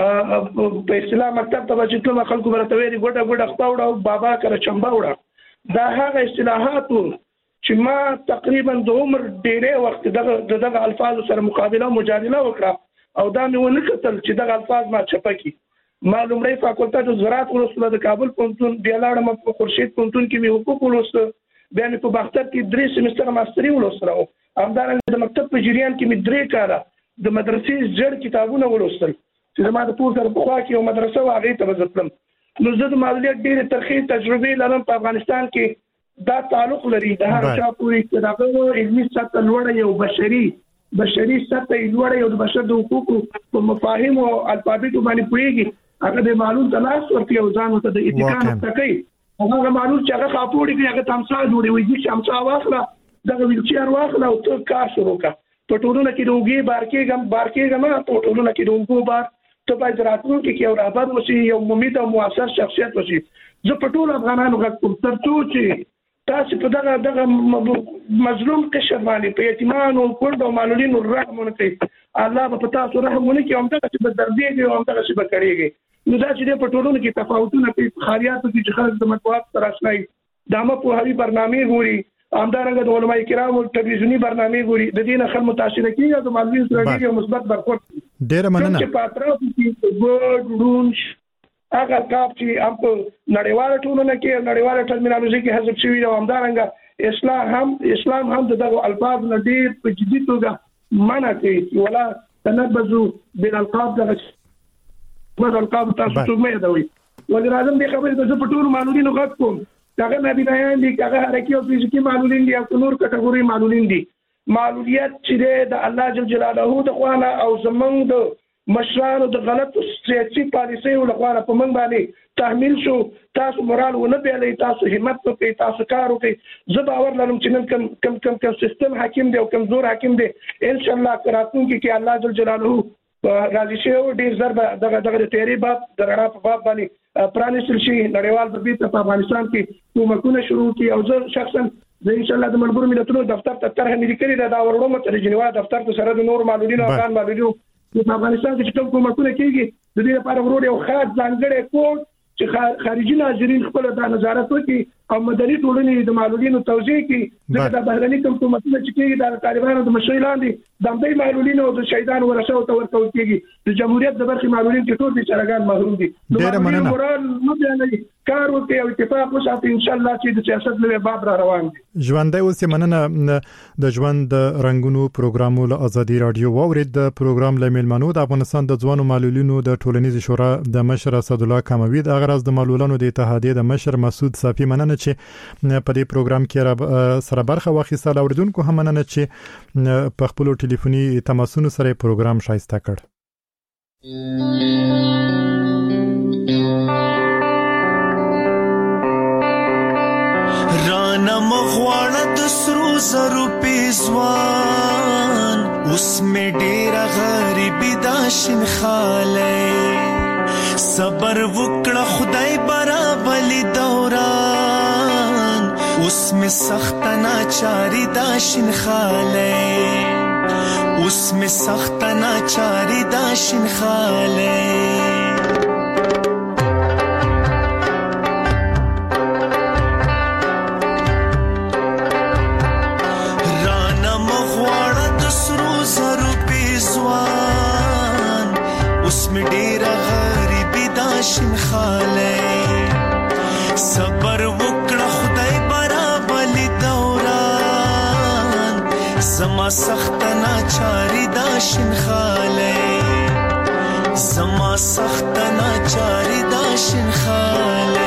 Speaker 5: په اصطلاح مکتب ته به چې تلم خلکو به راته ویلي ګوډه ګوډه خپه وړه او بابا کره چمبه وړه. دا هغه اصطلاحات چې ما تقریبا د عمر ډېری وخت دغه الفاظو سره مقابله مجادله وکړه او دا مې ونه کتل چې دغه الفاظ ما چپه کړي. ما لومړی فاکولټه د زراعت ولوستله د کابل پوهنتون، بیا لاړم په خورشید پوهنتون کې مې حقوق ولوسته، بیا مې په باختر کې 3 سمستره ماستري ولوستله. همدارنګه د مکتب په جریان کې مې 3 کاله د مدرسې زړ کتابونه ولوستل چې زما د کور سره په خوا کې یو مدرسه وه، هغې ته به زه تلم. نو زه د معلولیت ډېرې ترخې تجربې لرم. په افغانستان کې دا تعلق لري د هر چا پورې چې دغه علمي سطح لوړه یو بشري سطح لوړه یو د بشر د حقوقو په مفاهیم او الفابیتو باندې پوهېږي، هغه د معلول ته لاس ورکړي او ځان ورته د اتقا نقطه کوي. هغه معلول چې هغه خاپوړي کوي هغه تمسا جوړوي، چې تمسا واخله دغه ویلچیر واخله او ته کار شروع کړه. په ټولنه کې د اوږې بار کېږه نه، په ټولنه کې د اوږو بار ته باید راتلونکي کې یو رهبر وشي، یو ممید او مؤثر شخصیت وشي. زه په ټولو افغانانو غږ کوم تر څو چې تاسو په دغه مظلوم قشر باندې په یتیمانو کونډو او معلولینو رحم ونه کوي، الله به په تاسو رحم ونه کوي، همدغه چې به دردېږي او همدغه چې به کړېږي. نو دا چې په ټولنو کې تفاوتونه کوي، په خاریاتو کې چې خلک د مطبوعات سره آشنایي د عامه پوهاوي برنامې ګوري، همدارنګه د علماء کرامو تلویزیوني برنامې ګوري، د دې نه خلک متاثره کېږي او د معلولینو سره ډېر مثبت برخورد کوي.
Speaker 2: ډېره مننه.
Speaker 5: چې په اطرافو کې ګډ ړوند هغه القاب چې هم په نړیواله ټولنه کې نړیواله ټرمینالوژي کې حذف شوي او همدارنګه اسلام هم دغه الفاظ نه ډېر په جدي توګه منع کوي چې ولا تنبذوا بالالقاب دغه القاب تاسو څوک مې یادوي. ولې راځم دې خبرې ته زه په ټولو معلولینو غږ کوم، هغه نابینایان دي، هغه حرکي او فزیکي معلولین دي او نور کټګوري معلولین دي. معلولیت چې د الله جل جلاله د خوا نه او زمونږ د مشرانو د غلط سیاسي پالیسیو لخوا په موږ باندې تحمیل شو. تاسو مورال ونه پیلئ، تاسو همت وکړئ، تاسو کار وکړئ. زه باور لرم چې نن کم سیستم حاکم دی او کمزور حاکم دی، ان شاء الله راتلونکي کې الله جل جلاله راضي شي او ډیر زر دغه د تیری باب د رڼا په باب باندې پرانیستل شي. نړیوال به په افغانستان کې کومکونه شروع کړي او زه شخصا ان شاء الله د ملګرو ملتونو دفتر ته طرح ملي کړې دا ورړو مته جنیوا دفتر ته سره د نور معلولینو افغان معلولینو په افغانستان کې چې کومکونه کېږي د دې لپاره ورور یو خاص ځانګړی کوډ چې خارجي ناظرین خپل د نظارت وکړي او مدني ټولنې د معلولینو توضیح کړي. د بهرني کومکونه چې کېږي د طالبانو د مشرۍ لاندې د همدې معلولینو او د شهیدانو ورثو ته ورکول کېږي. د جمهوریت د برخې معلولین چې ټول بیچارهګان محروم دي.
Speaker 2: ډېره مننه.
Speaker 5: مورال نه بیانوي، کار وکړي او اتفاق وساتي، ان شاء الله چې د سیاست نوې باب را روان دي.
Speaker 2: ژوندۍ اوسې. مننه. د ژوند د رنگونو پروګرام له ازادي رادیو واورید. د پروګرام له میلمنو د افغانستان د ځوانو معلولینو د ټولنیز شورا د مشر اسد الله کاموي، د غرض د معلولانو د اتحادیې د مشر مسعود صافي. مننه چې په دې پروګرام کې سره برخه واخیستل. اوریدونکو هم مننه چې په خپل ټلیفوني تماسونو سره پروګرام شایسته کړ.
Speaker 11: رانا مغواړه د سرو زرو پیزوان اوس مې ډېره غریبي دا شین خاله صبر وکړه خدای برابلی دوران اوس مې سخت ناچاری دا شین خاله اوس مې سخت ناچاری دا شین خاله شین خاله صبر وکړه خدای برابلی دوران زما سخت ناچاری دا شین خاله زما سخت ناچاری دا شین خاله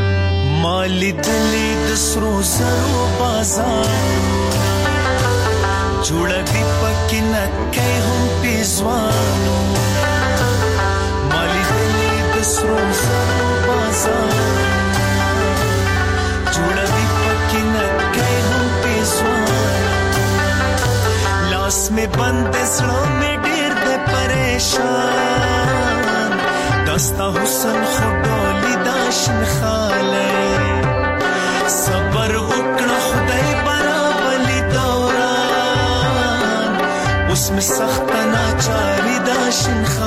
Speaker 11: لیدلی د سرو زرو بازار شان داستا حسن خدای داشن خاله صبر وکړه خدای برابلی دوران اوس می سخت ناچاری داشن خاله